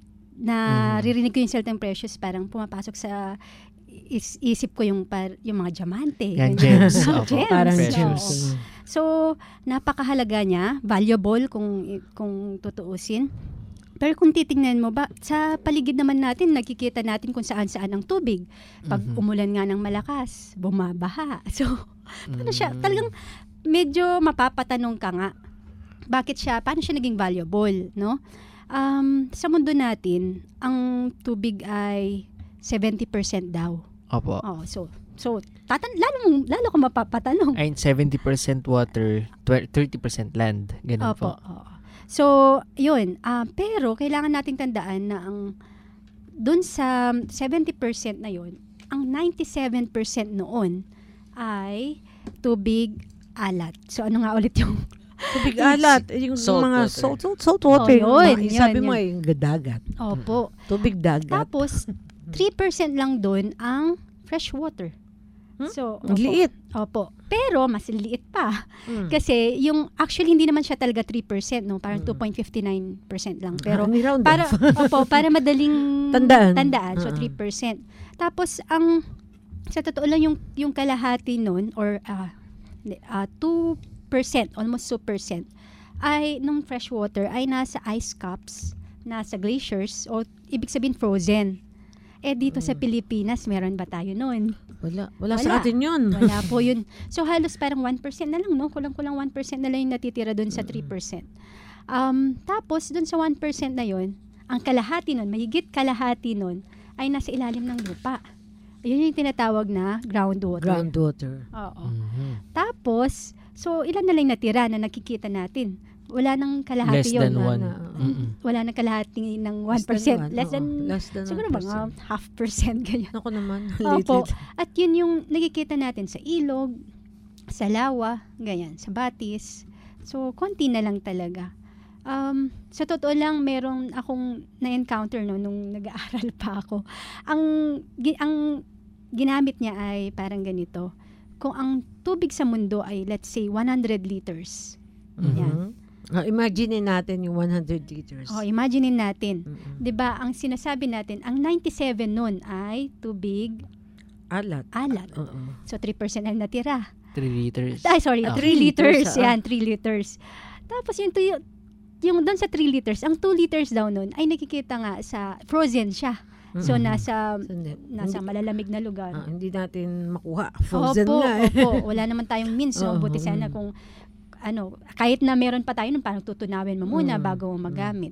naririnig ko yung salitang precious, parang pumapasok sa is, isip ko yung, par, yung mga diamante. Yan, Ganun. gems. Opo. Gems. Parang Oo. gems. So, napakahalaga niya, valuable kung kung tutuusin. Pero kung titingnan mo ba, sa paligid naman natin, nakikita natin kung saan-saan ang tubig. Pag Mhm. umulan nga ng malakas, bumabaha. So, paano siya? Mm. Talagang medyo mapapatanong ka nga, bakit siya, paano siya naging valuable, no? Um, sa mundo natin, ang tubig ay seventy percent daw. Opo. Oh, so, so tatan lalo, mong- lalo ka mapapatanong. Ayun, seventy percent water, tw- thirty percent land. Ganun Opo, po. oo. So, yun. ah, pero, kailangan nating tandaan na ang dun sa seventy percent na yun, ang ninety-seven percent noon ay tubig alat. So, ano nga ulit yung Tubig alat, yung Salt mga water. salt, salt, salt water. Oh, yun, Mga- yun, sabi mo yun. ay yung dagat. Opo. Tubig dagat. Tapos, three percent lang dun ang fresh water. Hmm? So, Ang liit. Opo. Pero, mas liit pa. Hmm. Kasi, yung, actually, hindi naman siya talaga three percent, no? Parang two point five nine percent lang. Pero, Ah, ni-round para, off. opo, para madaling Tandaan. tandaan. So, Ah. three percent. Tapos, ang, sa totoo lang, yung, yung kalahati nun, or uh, uh, two percent, almost two percent, ay, nung fresh water, ay nasa ice cups nasa glaciers o ibig sabihin frozen. Eh dito sa Pilipinas, meron ba tayo noon? Wala. Wala sa atin yun. Wala po yun. So halos parang one percent na lang, no? Kulang-kulang one percent na lang yung natitira doon sa three percent. Um, tapos doon sa one percent na yun, ang kalahati nun, mahigit kalahati nun, ay nasa ilalim ng lupa. Ayun yung tinatawag na groundwater. Groundwater. Oo. Tapos, so ilan na lang natira na nakikita natin? Wala nang kalahati Less yun. than one. Na, mm, wala nang kalahati ng one percent. Less than, Less than siguro mga half percent ganyan. Ako naman. Opo. At yun yung nakikita natin sa ilog, sa lawa, ganyan, sa batis. So, konti na lang talaga. Um, sa totoo lang, merong akong na-encounter no, nung nag-aaral pa ako. Ang, gi- ang ginamit niya ay parang ganito. Kung ang tubig sa mundo ay, let's say, one hundred liters. Mm-hmm. Yan. Uh, imagine natin yung one hundred liters. Oh, imaginein natin. Mm-hmm. 'Di ba, ang sinasabi natin, ang ninety-seven nun ay tubig alat. Alat. Uh-uh. So three percent ang natira. three liters. Ay, sorry, Oh. three liters. liters, Yan, three liters. Tapos yung two, yung doon sa three liters, ang two liters daw nun ay nakikita nga sa frozen siya. So Mm-hmm. nasa Hindi. nasa malalamig na lugar. Ah, hindi natin makuha. Frozen opo, nga eh. opo, wala naman tayong means. So, Oo, buti sana mm. kung ano, kahit na meron pa tayo nun, parang tutunawin mo muna Mm. bago mo magamit.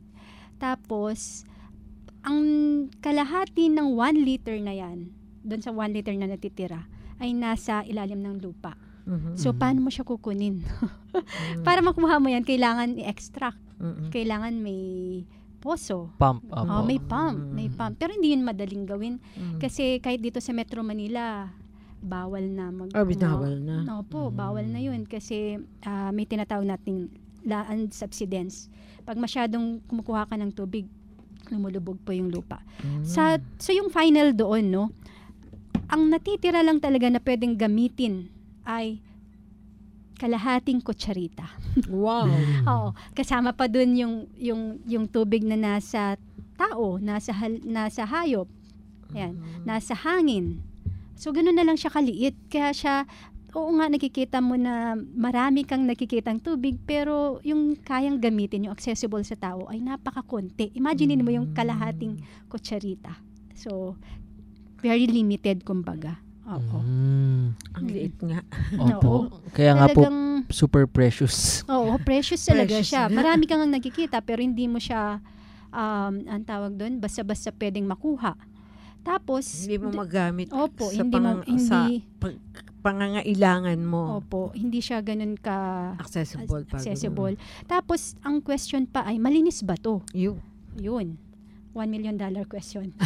Tapos, ang kalahati ng one liter na yan, doon sa one liter na natitira, ay nasa ilalim ng lupa. Mhm. So, paano mo siya kukunin? Para makuha mo yan, kailangan i-extract. Mhm. Kailangan may poso. Pump. Oh, Opo. may pump. May pump. Pero hindi yun madaling gawin. Mm. Kasi kahit dito sa Metro Manila, bawal na mag... Ah, binawal na. Opo, bawal na yun. Kasi ah, may tinatawag nating land subsidence. Pag masyadong kumukuha ka ng tubig, lumulubog po yung lupa. Sa, so yung final doon, no, ang natitira lang talaga na pwedeng gamitin ay kalahating kutsarita. Wow. Oo, kasama pa dun yung yung yung tubig na nasa tao, nasa hal, nasa hayop. Yan, nasa hangin. So ganoon na lang siya kaliit. Kaya siya, oo nga, nakikita mo na marami kang nakikitang tubig, pero yung kayang gamitin, yung accessible sa tao ay napakakonti. Imagine mo yung kalahating kutsarita. So very limited kumbaga. Opo. Mm. Ang liit nga. Opo. Oo. Kaya nga po, Talagang- super precious. Oo, precious talaga Precious siya. nga. Marami kang nakikita pero hindi mo siya um, ang tawag doon, basta-basta pwedeng makuha. Tapos Hindi mo d- magamit Opo, sa, hindi mo pang- sa hindi pang- pangangailangan mo. Opo, hindi siya ganun ka Accessible pa. accessible. Tapos ang question pa ay malinis ba 'to? Yun. Yun. One million dollar question.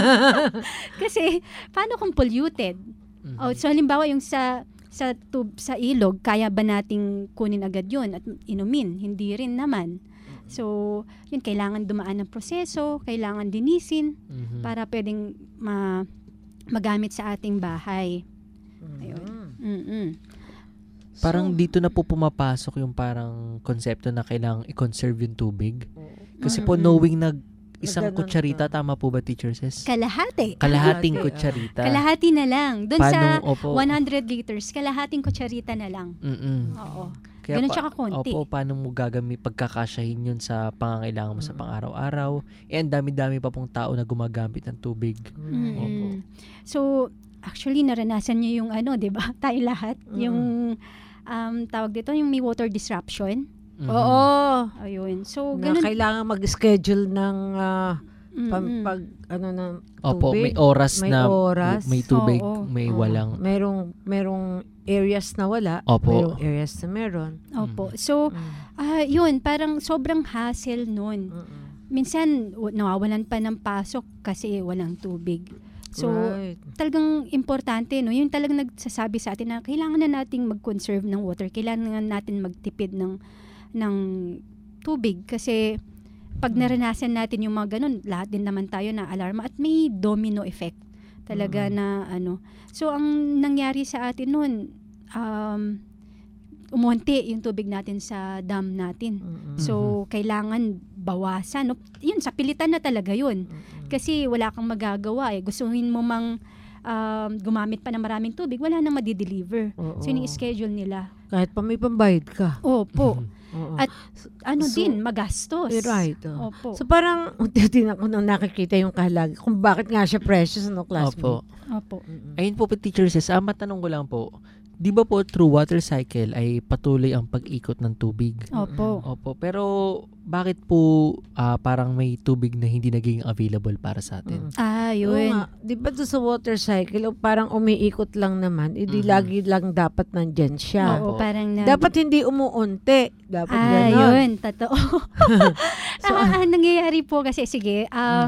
Kasi paano kung polluted? Mhm. Oh, so halimbawa yung sa sa tub sa ilog, kaya ba nating kunin agad 'yun at inumin? Hindi rin naman. So, yun, kailangan dumaan ng proseso, kailangan linisin Mhm. para pwedeng ma magamit sa ating bahay. Ayun. Mm-mm. Parang dito na po pumapasok yung parang konsepto na kailangang i-conserve yung tubig. Kasi po Mm-mm. knowing na isang Ganun kutsarita, tama po ba, Teacher Ses? Kalahati. Kalahating Kalahati, kutsarita. Kalahati na lang. Doon sa Paano- opo. one hundred liters, kalahating kutsarita na lang. Mm-mm. Oo. Kaya Ganun pa- siya kakonti. Opo, paano mo gagamit, pagkakasyahin yun sa pangangailangan mo sa pang-araw-araw. Eh, ang dami-dami pa pong tao na gumagamit ng tubig. Mm-mm. Opo. So, actually, naranasan niyo yung ano, di ba? Tayo lahat. Mm. Yung, um, tawag dito, yung may water disruption. Mhm. Oo. Ayun. So, Na ganun. kailangan mag-schedule ng ah, pam- Mm-mm. pag ano ng Opo, tubig. may oras May na oras. may tubig, Oo. may Oo. walang. Merong merong areas na wala, Opo. merong areas na meron. Opo. So, ah yun, parang sobrang hassle nun. Minsan, w- nawawalan pa ng pasok kasi walang tubig. So, Right. talagang importante, no? Yung talagang nagsasabi sa atin na kailangan na nating mag-conserve ng water. Kailangan natin magtipid ng, ng tubig. Kasi, pag naranasan natin yung mga ganun, lahat din naman tayo na alarma at may domino effect talaga na ano. So, ang nangyari sa atin nun, um, umunti yung tubig natin sa dam natin. So, kailangan bawasan. No? Yun, sa pilitan na talaga yun. Kasi wala kang magagawa. Eh. Gustuhin mo mang um, gumamit pa ng maraming tubig, wala nang madideliver. Oo. So, yung schedule nila. Kahit pa may pambayad ka. Opo. Oo. At ano So, din, magastos. You're right. oh. Opo. So parang unti-unti na ako nang nakikita yung kahalaga kung bakit nga siya precious, no, classmate? Opo. Opo. Ayun po, teacher says, ah, matanong ko lang po, di ba po through water cycle ay patuloy ang pag-ikot ng tubig? Opo. Opo. Pero bakit po ah, parang may tubig na hindi naging available para sa atin? Ah, Oo yun. nga. Di ba doon sa water cycle, o parang umiikot lang naman, hindi Mhm. lagi lang dapat nandyan siya. Oo, parang na, Dapat hindi umuunti. Dapat ah, ganon. yun, totoo. so, ah, ang nangyayari po kasi, sige, ah,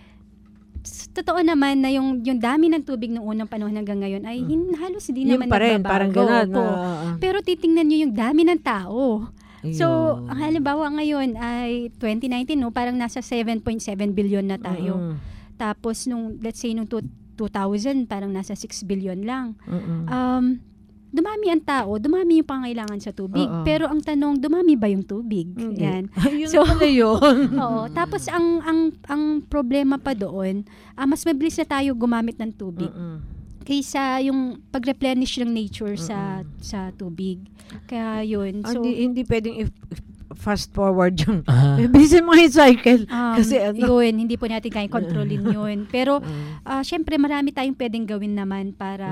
s- totoo naman na yung yung dami ng tubig noong unang panahon hanggang ngayon ay hin, halos hindi Yun naman pa rin, nagbabago. parang ganon. Opo. ah, ah. Pero titingnan nyo yung dami ng tao. So, Ayun. ang halimbawa ngayon ay twenty nineteen, no, parang nasa seven point seven billion na tayo. Mm-mm. Tapos, nung, let's say, nung two- 2000, parang nasa six billion lang. Mm-mm. Um, dumami ang tao, dumami yung pangailangan sa tubig. Oo. Pero ang tanong, dumami ba yung tubig? Hindi. Yan. Ayun pala yun. Oo. Tapos, ang, ang, ang problema pa doon, ah, mas mabilis na tayo gumamit ng tubig. Mm-mm. Kaysa yung pag-replenish ng nature sa sa tubig. Kaya yun. Ah, So, hindi, hindi pwedeng if, fast forward yung Ah. bilisan mo yung cycle. Um, Kasi ano. yun, hindi po natin kayang kontrolin yun. Pero, ah, syempre, marami tayong pwedeng gawin naman para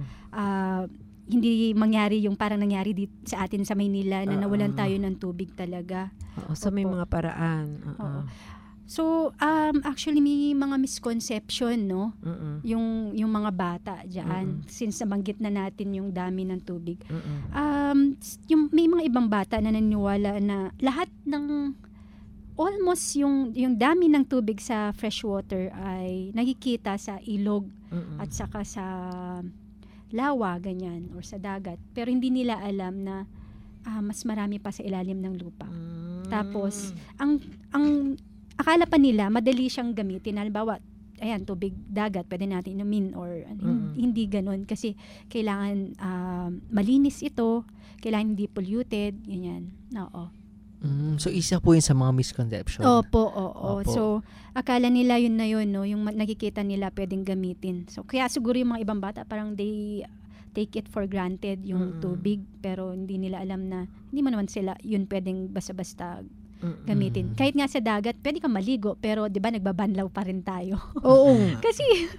ah, hindi mangyari yung parang nangyari dito sa atin sa Maynila na nawalan tayo ng tubig talaga. Oo, so may Opo. mga paraan. Oo. Oo. So, um, actually, may mga misconception, no? Mm-mm. Yung, yung mga bata dyan. Mm-mm. Since nabanggit na natin yung dami ng tubig. Mm-mm. Um, s- yung, may mga ibang bata na naniniwala na lahat ng almost yung yung dami ng tubig sa freshwater ay nakikita sa ilog Mm-mm. at saka sa lawa, ganyan, or sa dagat. Pero hindi nila alam na ah, mas marami pa sa ilalim ng lupa. Tapos, ang ang akala pa nila, madali siyang gamitin. Halimbawa, ayan, tubig dagat, pwede natin inumin or hin- Mm-mm. hindi ganun. Kasi kailangan ah, malinis ito, kailangan hindi polluted, ganyan. Oo. Mm, so, isa po yun sa mga misconception. Opo, oo. Opo. So, akala nila yun na yun, no? Yung ma- nakikita nila pwedeng gamitin. So, kaya siguro yung mga ibang bata, parang they take it for granted yung Mm-mm. tubig, pero hindi nila alam na, hindi mo naman sila yun pwedeng basta-basta Mm-mm. gamitin. Kahit nga sa dagat, pwede kang maligo, pero di ba nagbabanlaw pa rin tayo. Oo. Kasi,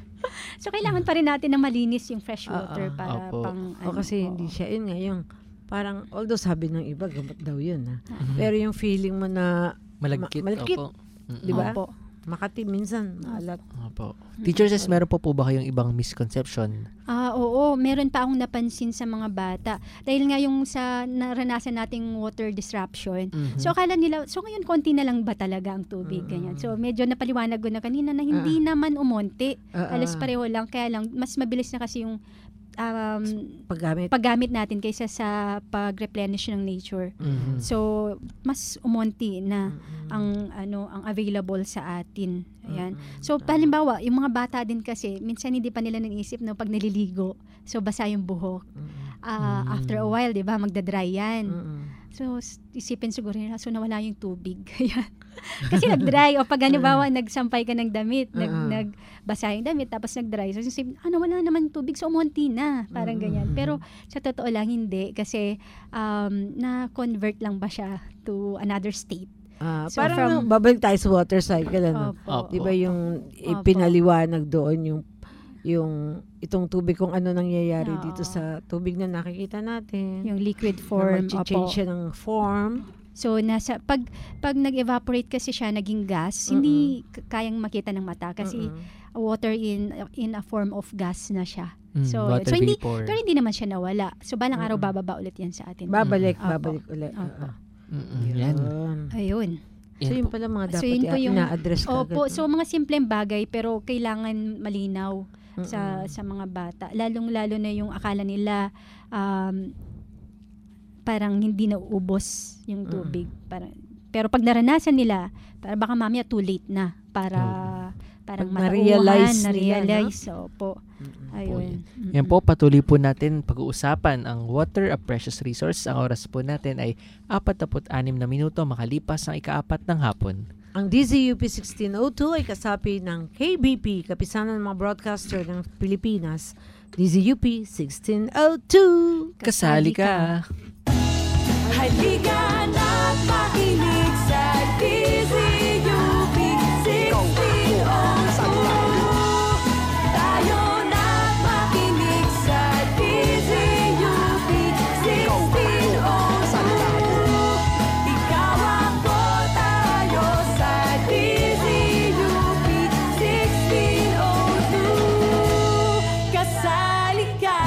so kailangan pa rin natin na malinis yung fresh water Oo. para Opo. pang, O kasi hindi siya, yun nga, yung parang, although sabi ng iba, gamot daw yun, ha? Mhm. Pero yung feeling mo na, Malagkit. ma- malagkit. Opo. Mm-mm. di ba? Opo. Makati, minsan, maalat. Opo. Teacher says, meron po po ba kayong ibang misconception? Ah, oo, meron pa akong napansin sa mga bata. Dahil nga yung sa naranasan nating water disruption. Mhm. So akala nila, so ngayon konti na lang ba talaga ang tubig, ganyan. So medyo napaliwanag ko na kanina na hindi naman umonti. Ah, ah. Halos pareho lang, kaya lang mas mabilis na kasi yung um, Paggamit. paggamit natin kaysa sa pag-replenish ng nature. Mhm. So mas umonti na ang ano ang available sa atin. Ayan. So halimbawa, yung mga bata din kasi minsan hindi pa nila naisip no pag naliligo. So basa yung buhok. Ah, Mm. after a while, 'di ba, magda-dry 'yan. Mm-mm. So s- isipin siguro nila so nawala yung tubig. Ayan. Kasi nag-dry o pag halimbawa nagsampay ka ng damit, nag Mm. nagbasa yung damit tapos nag-dry. So isipin, ah, nawala naman tubig so umunti na, parang ganyan. Pero sa totoo lang hindi kasi um, na-convert lang ba siya to another state. Ah, So, parang from- babalik tayo sa water cycle, ano? Opo. Di ba yung Opo. ipinaliwanag doon yung yung itong tubig kung ano nangyayari Oo. dito sa tubig na nakikita natin. Yung liquid Na form. mag-change opo. siya ng form. So nasa pag pag nag-evaporate kasi siya naging gas, hindi k- kayang makita ng mata kasi Mm-mm. water in in a form of gas na siya. Mm, So water so hindi vapor. pero hindi naman siya nawala. So balang araw bababa ulit 'yan sa atin. Babalik, Opo. babalik ulit. Opo. Oo. Mm-mm. Yan. Yun. Ayun. So Yan yun po. pala mga So dapat yun po i- yung ina-address ka Opo, agad. so mga simpleng bagay pero kailangan malinaw sa Mm-mm. sa mga bata. Lalong-lalo na yung akala nila um, parang hindi nauubos yung tubig. Parang pero pag naranasan nila, para baka mamaya too late na para parang Pag na-realize matauhan, nila, na-realize. Opo. Ayun. Yan po, patuloy po natin pag-uusapan ang water, a precious resource. Ang oras po natin ay forty-six na minuto makalipas ang ikaapat ng hapon. Ang D Z U P sixteen oh two ay kasapi ng K B P, Kapisanan ng mga Broadcaster ng Pilipinas. D Z U P sixteen oh two. Kasali ka! Halika na't makinig sa D Z U P sixteen oh two. Tayo na't makinig sa D Z U P sixteen oh two. Ikaw ako, tayo sa D Z U P sixteen oh two. Kasali ka.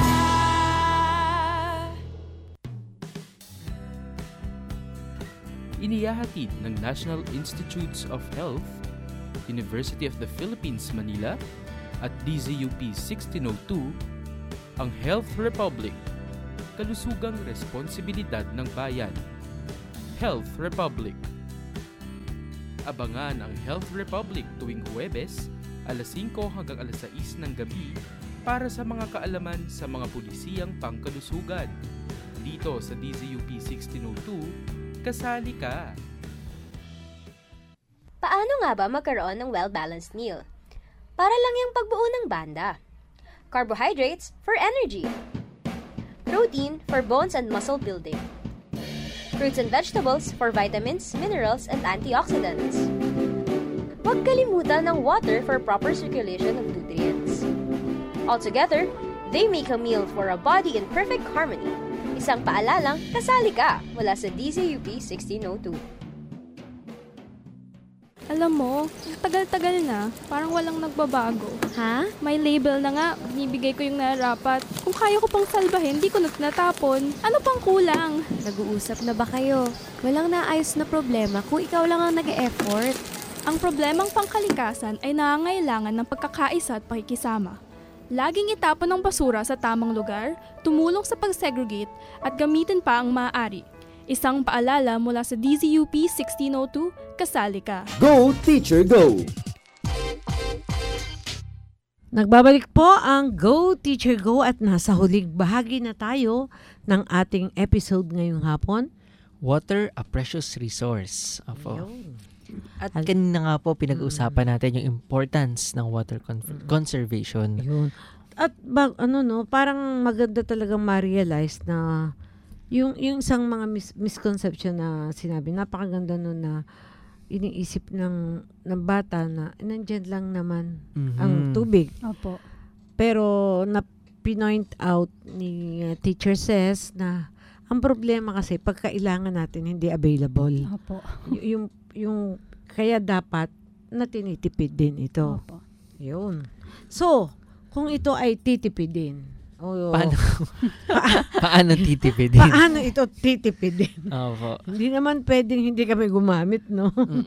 Inihahatid ng National Institutes of Health, University of the Philippines, Manila at D Z U P sixteen oh two ang Health Republic, kalusugang responsibilidad ng bayan. Health Republic. Abangan ang Health Republic tuwing Huwebes, alas singko hanggang alas sais ng gabi para sa mga kaalaman sa mga pulisiyang pangkalusugan. Dito sa D Z U P sixteen oh two, kasali ka! Paano nga ba magkaroon ng well-balanced meal? Para lang yung pagbuo ng banda. Carbohydrates for energy. Protein for bones and muscle building. Fruits and vegetables for vitamins, minerals, and antioxidants. Huwag kalimutan ng water for proper circulation of nutrients. Altogether, they make a meal for a body in perfect harmony. Isang paalalang kasali ka mula sa D Z U P sixteen oh two. Alam mo, tagal-tagal na, parang walang nagbabago. Ha? May label na nga, binibigay ko yung nararapat. Kung kaya ko pang salbahin, di ko na tinatapon. Ano pang kulang? Nag-uusap na ba kayo? Walang naayos na problema kung ikaw lang ang nag-e-effort. Ang problemang pangkalikasan ay nangangailangan ng pagkakaisa at pakikisama. Laging itapon ang basura sa tamang lugar, tumulong sa pag-segregate, at gamitin pa ang maaari. Isang paalala mula sa D Z U P sixteen oh two, kasali ka. Go, Teacher, Go! Nagbabalik po ang Go, Teacher, Go at nasa huling bahagi na tayo ng ating episode ngayong hapon. Water, a precious resource. Apo. At kanina nga po pinag-uusapan natin yung importance ng water con- conservation. Yun. At bag, ano no, parang maganda talagang ma-realize na yung yung isang mga mis- misconception na sinabi, napakaganda nun na iniisip ng ng bata na nandiyan lang naman Mhm. ang tubig. Opo. Pero na pinoint out ni uh, Teacher Ses na ang problema kasi pagkailangan natin hindi available. Opo. Y- yung yung kaya dapat na tinitipid din ito. Opo. Yun. So, kung ito ay titipidin. O, Paano? Paano titipidin? Paano ito titipidin? Opo. Hindi naman pwedeng hindi kami gumamit, no?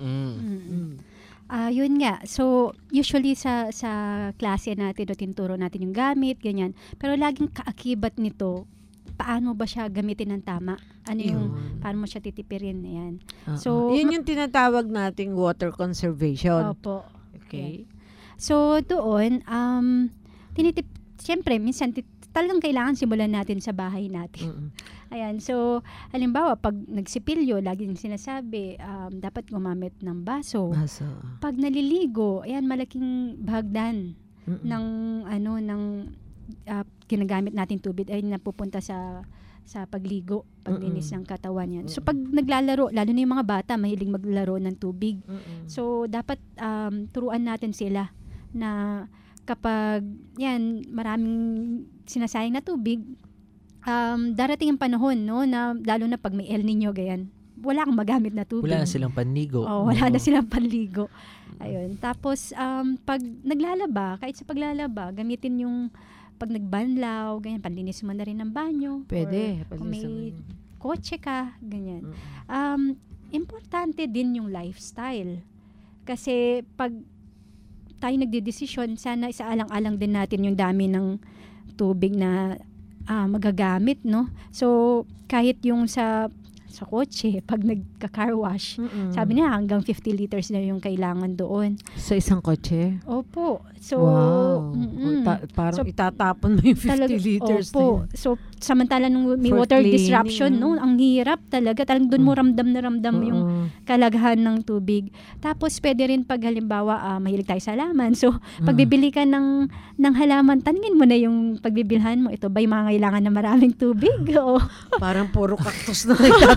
Mm. Ah, yun nga. So, usually sa sa klase natin o tinuturo natin yung gamit, ganyan. Pero laging kaakibat nito, paano ba siya gamitin ng tama? Ano yung, paano mo siya titipirin? Ayan. Uh-uh. So, yun yung tinatawag nating water conservation. Opo. Okay. So, doon, um, tinitip, siyempre, minsan, tit- talagang kailangan simulan natin sa bahay natin. Mm-mm. Ayan. So, halimbawa, pag nagsipilyo, laging sinasabi, um, dapat gumamit ng baso. Baso. Pag naliligo, ayan, malaking bahagdan Mm-mm. ng, ano, ng, uh, ginagamit natin tubig ay napupunta sa sa pagligo, paglinis ng katawan yan. So pag naglalaro, lalo na yung mga bata, mahilig maglaro ng tubig. Mm-mm. So dapat um, turuan natin sila na kapag yan, maraming sinasayang na tubig, um, darating ang panahon, no, na lalo na pag may El Nino, ganyan, wala kang magamit na tubig. Wala na silang panligo. Oh, wala na silang panligo. Ayun. Tapos, um, pag naglalaba, kahit sa paglalaba, gamitin yung pag nagbanlaw, ganyan, panlinis mo na rin ng banyo. Pwede. Or kung may Panlinis kotse ka, ganyan. Um, importante din yung lifestyle. Kasi pag tayo nagdedesisyon, sana isaalang-alang din natin yung dami ng tubig na uh, magagamit, no? So, kahit yung sa sa kotse, pag nagka-car wash, Mm-mm. sabi niya hanggang fifty liters na yung kailangan doon. Sa isang kotse? Opo. So, wow. mm-mm. Ta- parang So, itatapon mo yung fifty talaga, liters. Opo. Na yun. So, samantala nung may For water cleaning, disruption, no, ang hirap talaga. Talagang doon mo ramdam na ramdam Oo. yung kalagahan ng tubig. Tapos, pwede rin pag halimbawa, uh, mahilig tayo sa halaman. So, pag bibili ka ng, ng halaman, tanungin mo na yung pagbibilhan mo. Ito ba yung mga kailangan na maraming tubig? O, parang puro cactus na nagtatapon.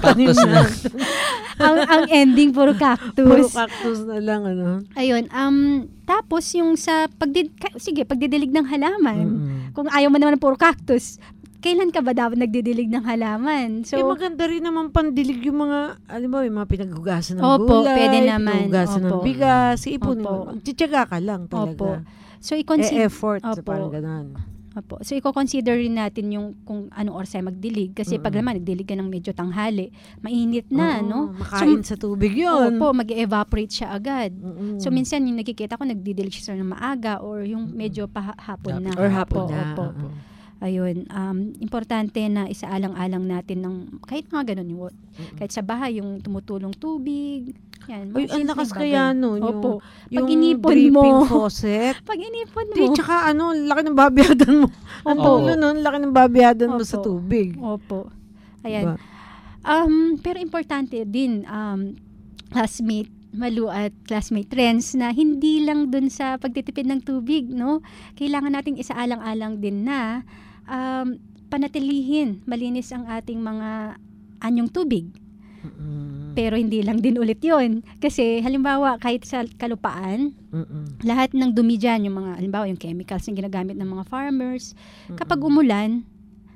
tanim na. ang, ang ending, puro cactus. Puro cactus na lang, ano. Ayun, um, tapos yung sa, pagdid, sige, pagdidilig ng halaman, mm-hmm. kung ayaw mo naman ng puro cactus, kailan ka ba dapat nagdidilig ng halaman? So, eh, maganda rin naman pandilig yung mga, alam mo, yung mga pinaghugasan ng opo, gulay, pwede naman. pinaghugasan ng Opo. bigas, ipunin Opo. mo. Tsitsaga ka lang talaga. Opo. So, i-consider, eh, effort, opo. so parang ganun. Opo. So, i-consider rin natin yung kung anong oras tayo magdilig. Kasi mm-hmm. pag naman, nagdilig ka ng medyo tanghali, mainit na, Oo, no? Makain so, sa tubig yun. Opo, mag-evaporate siya agad. Mm-hmm. So, minsan, yung nakikita ko, nagdidilig siya ng maaga or yung medyo pahapon na. Or hapon opo, na. Opo. Uh-huh. Ayun, um, importante na isaalang-alang natin ng, kahit mga ganun, yung, mm-hmm. kahit sa bahay, yung tumutulong tubig, yan. Ay, ang lakas kaya nun. Opo. Yung, Pag yung inipon dripping mo. faucet. Pag inipon mo. Di, tsaka ano, laki ng babiyadan mo. Ang tulo nun, laki ng babiyadan mo sa tubig. Opo. Ayan. Diba? Um, pero importante din, um, classmate, Malu at classmate trends na hindi lang dun sa pagtitipid ng tubig, no? Kailangan nating isaalang-alang din na um, panatilihin, malinis ang ating mga anyong tubig. Mm-hmm. Pero hindi lang din ulit yon. Kasi halimbawa, kahit sa kalupaan, mm-hmm. lahat ng dumi dyan, yung mga, halimbawa, yung chemicals na ginagamit ng mga farmers, mm-hmm. kapag umulan,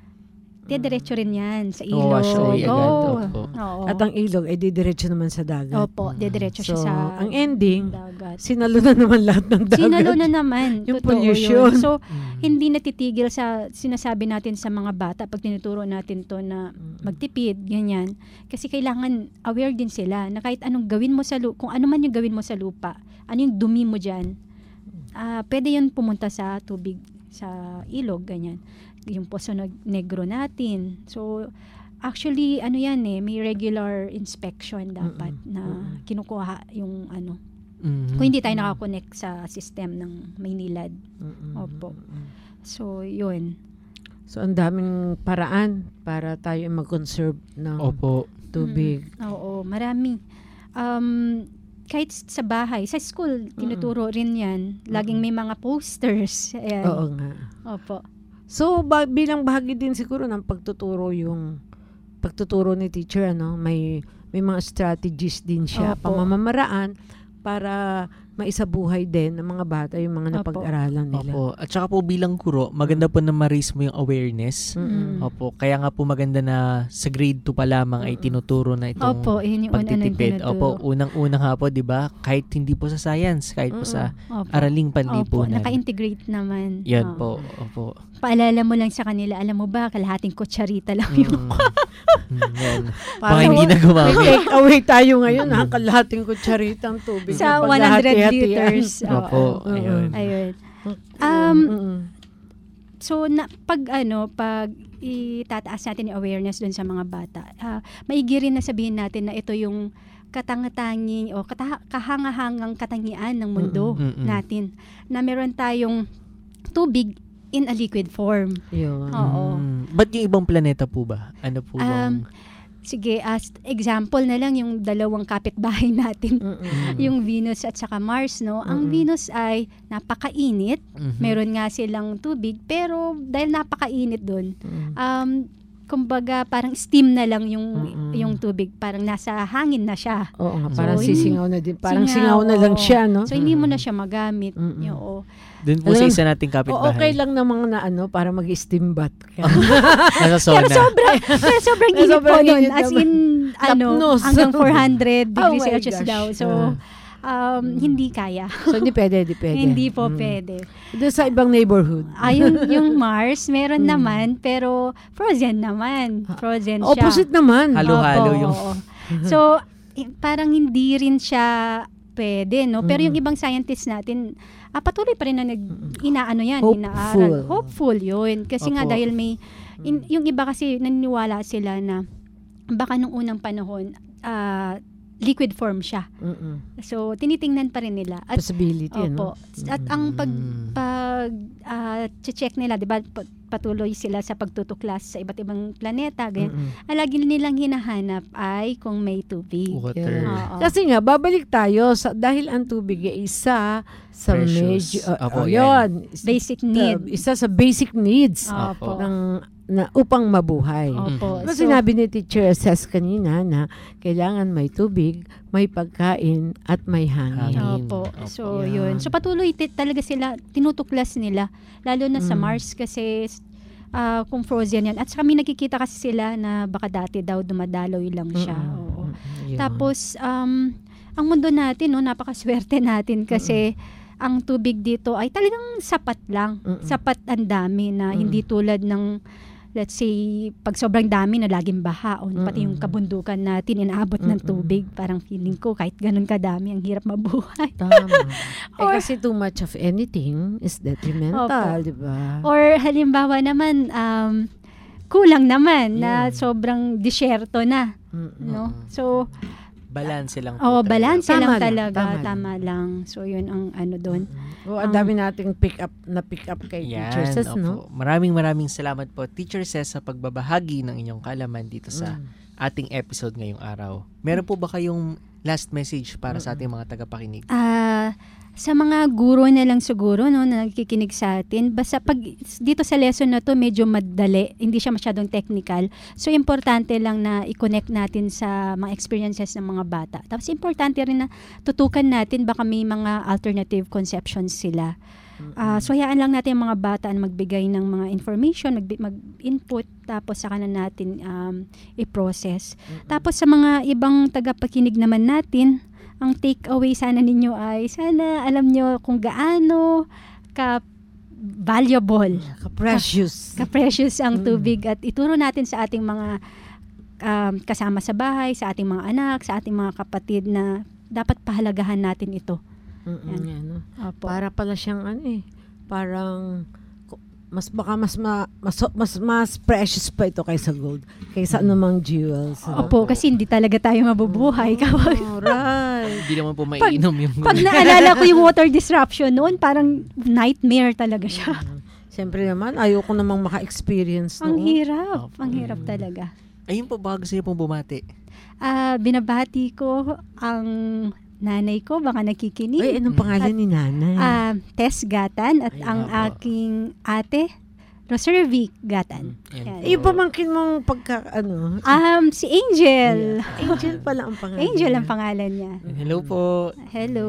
diretso rin yan sa ilog. Oh, wash away agad. Oh. Opo. Oo. At ang ilog ay didiretso naman sa dagat. Opo, didiretso so, siya sa ang ending, dagat. sinalo na naman lahat ng dagat. Sinalo na naman. Yung Totoo pollution. Yun. So, hindi natitigil sa sinasabi natin sa mga bata pag tinuturo natin to na magtipid, ganyan. Kasi kailangan aware din sila na kahit anong gawin mo sa lupa, kung ano man yung gawin mo sa lupa, ano yung dumi mo dyan, uh, pwede yun pumunta sa tubig, sa ilog, ganyan. Yung Poso Negro natin. So, actually, ano yan eh, may regular inspection dapat mm-hmm. na mm-hmm. kinukuha yung ano. Mm-hmm. Kung hindi tayo nakakonect sa system ng Maynilad. Mm-hmm. Opo. So, yun. So, ang daming paraan para tayo mag-conserve ng Opo. tubig. Mm-hmm. Oo, marami. Um, kahit sa bahay, sa school, tinuturo mm-hmm. rin yan. Laging may mga posters. Ayan. Oo nga. Opo. So, ba, bilang bahagi din siguro ng pagtuturo yung pagtuturo ni teacher, ano, may may mga strategies din siya, Opo. pamamamaraan para maisabuhay din ng mga bata yung mga napag-aralan nila. Opo. At saka po bilang guro, maganda po na ma-raise mo yung awareness. Mm-hmm. Opo. Kaya nga po maganda na sa grade two pa lamang ay tinuturo na itong Opo, yun yung pagtitipid. una Opo, unang-unang nga po, di ba? Kahit hindi po sa science, kahit po sa Opo. araling panlipunan. Opo, naka-integrate naman. Yan oh. po. Opo. Paalala mo lang sa kanila, alam mo ba, kalahating kutsarita lang yung... Mm, yan. Baka hindi na gumamit. Take away tayo ngayon, ha? Kalahating kutsarita ang tubig. Sa one hundred liters. Opo. Oh, ayun. Ayun. Um, so, na, pag ano, pag itataas natin yung awareness dun sa mga bata, uh, maigi rin na sabihin natin na ito yung katangatanging o kata- kahangahangang katangian ng mundo Mm-mm. natin. Na meron tayong tubig in a liquid form. Yun. Oo. Mm. Ba't yung ibang planeta po ba? Ano po bang... Um, sige, as example na lang yung dalawang kapitbahay natin, Mm-mm. yung Venus at saka Mars, no? Ang Mm-mm. Venus ay napakainit, Mhm. meron nga silang tubig, pero dahil napakainit doon, Mm. um, kumbaga parang steam na lang yung Mm-mm. yung tubig, parang nasa hangin na siya. Oo nga, So, parang hindi- sisingaw na din. Parang singaw na lang oo. siya, no? So, hindi mo na siya magamit. Mm-mm. Yung, oo. Doon po Alam, sa isa nating o, kapitbahay. okay lang namang na ano, para mag-steam bath. Nasa sauna. Pero sobrang, pero sobrang Pero init po sobrang nun. init As naman. in, ano, Tapnos. hanggang four hundred Oh degrees my Celsius gosh. daw. So, um, hindi kaya. So, hindi pwede, hindi pwede. Hindi po Mm. pwede. Doon sa ibang neighborhood. Ayun, yung Mars, meron naman, pero frozen naman. Frozen siya. Opposite naman. Halo-halo Opo, yung... oo. So, i- parang hindi rin siya pwede, no? Pero yung Mm. ibang scientists natin, ah, patuloy pa rin na nag, inaano yan, Hopeful. inaaral. Hopeful yun. Kasi nga Opo. dahil may, in- yung iba kasi naniniwala sila na baka nung unang panahon, ah, liquid form siya. Mm-mm. So, tinitingnan pa rin nila. At, Possibility, opo. ano? At ang pag, Mm. pag pag uh, check nila, 'di ba? Patuloy sila sa pagtutuklas sa iba't ibang planeta, ganyan. Mm-mm. Ang lagi nilang hinahanap ay kung may tubig. Water. Oo. Kasi nga, babalik tayo sa, dahil ang tubig ay isa sa Precious. medyo, uh, Apo, oh, yan. yun. Basic Uh, need. isa sa basic needs Opo. ng na upang mabuhay. Opo. Kasi So, sinabi ni Teacher Cez kanina na kailangan may tubig, may pagkain, at may hangin. Opo. So, Yan. yun. So, patuloy ti- talaga sila, tinutuklas nila. Lalo na sa Mm. Mars kasi ah, kung frozen yan. At saka may nakikita kasi sila na baka dati daw dumadaloy lang siya. Mm-mm. Oo. Yun. Tapos, um, ang mundo natin, no, napakaswerte natin kasi ang tubig dito ay talagang sapat lang. Mm-mm. Sapat ang dami na hindi tulad ng let's say, pag sobrang dami na laging baha o pati yung kabundukan natin inaabot ng tubig, parang feeling ko kahit ganun kadami, ang hirap mabuhay. Tama. eh, kasi too much of anything is detrimental, Opo. di ba? Or halimbawa naman, um, kulang naman na sobrang disyerto na. No? So, Balance lang po. oh, talaga. balance Tama lang lang, talaga. tama Tama, lang. So, yun ang ano doon. O, ang dami nating pick up na pick up kay Yan, Teacher Cez, opo. no? Maraming maraming salamat po, Teacher Cez, sa pagbabahagi ng inyong kaalaman dito sa ating episode ngayong araw. Meron po ba kayong last message para sa ating mga tagapakinig? Ah, sa mga guro na lang siguro, no, na nagkikinig sa atin, basta pag dito sa lesson na to medyo madali, hindi siya masyadong technical. So importante lang na i-connect natin sa mga experiences ng mga bata. Tapos importante rin na tutukan natin baka may mga alternative conceptions sila. Ah, so hayaan lang natin yung mga bata na magbigay ng mga information, mag- mag-input, tapos saka na natin um, i-process. Tapos sa mga ibang tagapakinig naman natin, ang take away sana ninyo ay sana alam nyo kung gaano ka valuable, ka-precious, ka-precious ang tubig at ituro natin sa ating mga um, kasama sa bahay, sa ating mga anak, sa ating mga kapatid na dapat pahalagahan natin ito. Mm-mm, Yan. yan, no? Opo. Para pala siyang ano eh, parang mas baka mas ma, mas, mas mas precious pa ito kaysa gold, kaysa anumang jewels. ano? Opo, kasi hindi talaga tayo mabubuhay kapag Alright. Hindi naman po maiinom yung pag naalala ko yung water disruption noon, parang nightmare talaga siya. Siyempre naman, ayoko namang maka-experience Ang noon. hirap, ang hirap talaga. Ayun po, baka gusto niyo pong bumati. Ah, binabati ko ang nanay ko, baka nakikinig. Ay, anong pangalan ni nanay? Ah, Tess Gatan at ang aking ate, Rosario Gatan. Yan. Yung pamangkin mong pagka, ano? Um, si Angel. Angel pala ang pangalan. Angel ang pangalan niya. Hello po. Hello.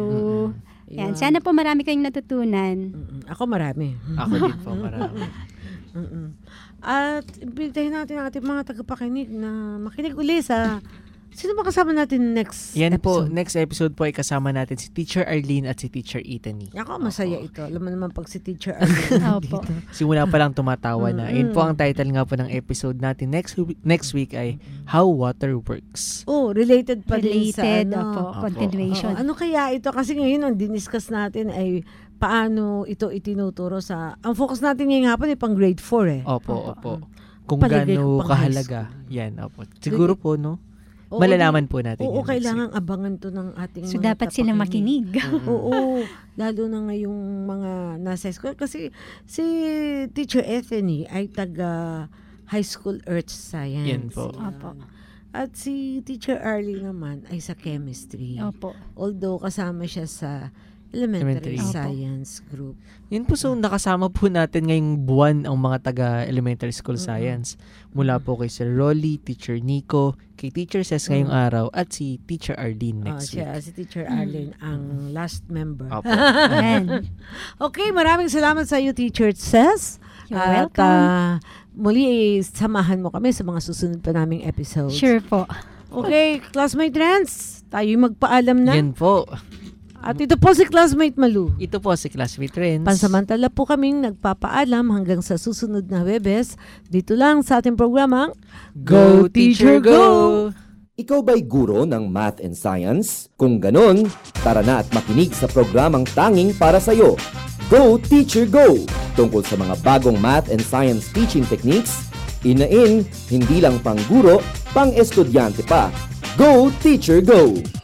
Yan, sana po marami kayong natutunan. Ako marami. Ako din po, marami. Mm-mm. At imbitahin natin ang ating mga tagapakinig na makinig uli sa sino ba kasama natin next Yan po, episode? next episode po ay kasama natin si Teacher Arlene at si Teacher Ethany. Ako, masaya ito. Alam mo naman pag si Teacher Arlene Opo. Simula pa lang tumatawa na. Yun Mm-mm. po ang title nga po ng episode natin next week, next week ay How Water Works. Oh, related pa din sa Related, ano. opo, continuation. Oo, ano kaya ito? Kasi ngayon, ang diniscuss natin ay paano ito itinuturo sa... Ang focus natin ngayong hapon ay pang grade four eh. Opo, opo. Kung Palagay ko gaano pang high kahalaga. Yan, opo. Siguro po, no? Oo, Malalaman di- po natin. Oo, yan next kailangan abangan to ng ating So, mga dapat silang tapakinig. makinig. Oo, lalo na ngayong mga nasa school. Kasi si Teacher Ethany ay taga High School Earth Science. Yan po. Opo. At si Teacher Arlie naman ay sa chemistry. Opo. Although kasama siya sa elementary, Elementary. science group. Yun po, so nakasama po natin ngayong buwan ang mga taga-elementary school science. Mula po kay Sir Rolly, Teacher Nico, kay Teacher Cez ngayong Mm. araw, at si Teacher Arlene Ah, next siya, week. si Teacher Arlene, ang last member. Opo. Ayan. Okay, maraming salamat sa iyo, Teacher Cez. You're At welcome. ah, muli, eh, samahan mo kami sa mga susunod pa naming episodes. Sure po. Okay, classmate friends, tayo'y magpaalam na. Yan po. At ito po si Classmate Malu. Ito po si Classmate Renz. Pansamantala po kaming nagpapaalam hanggang sa susunod na Huwebes. Dito lang sa ating programang Go Teacher Go! Ikaw ba'y guro ng math and science? Kung ganon, tara na at makinig sa programang tanging para sa'yo. Go Teacher Go! Tungkol sa mga bagong math and science teaching techniques, in-in, hindi lang pang guro, pang estudyante pa. Go Teacher Go!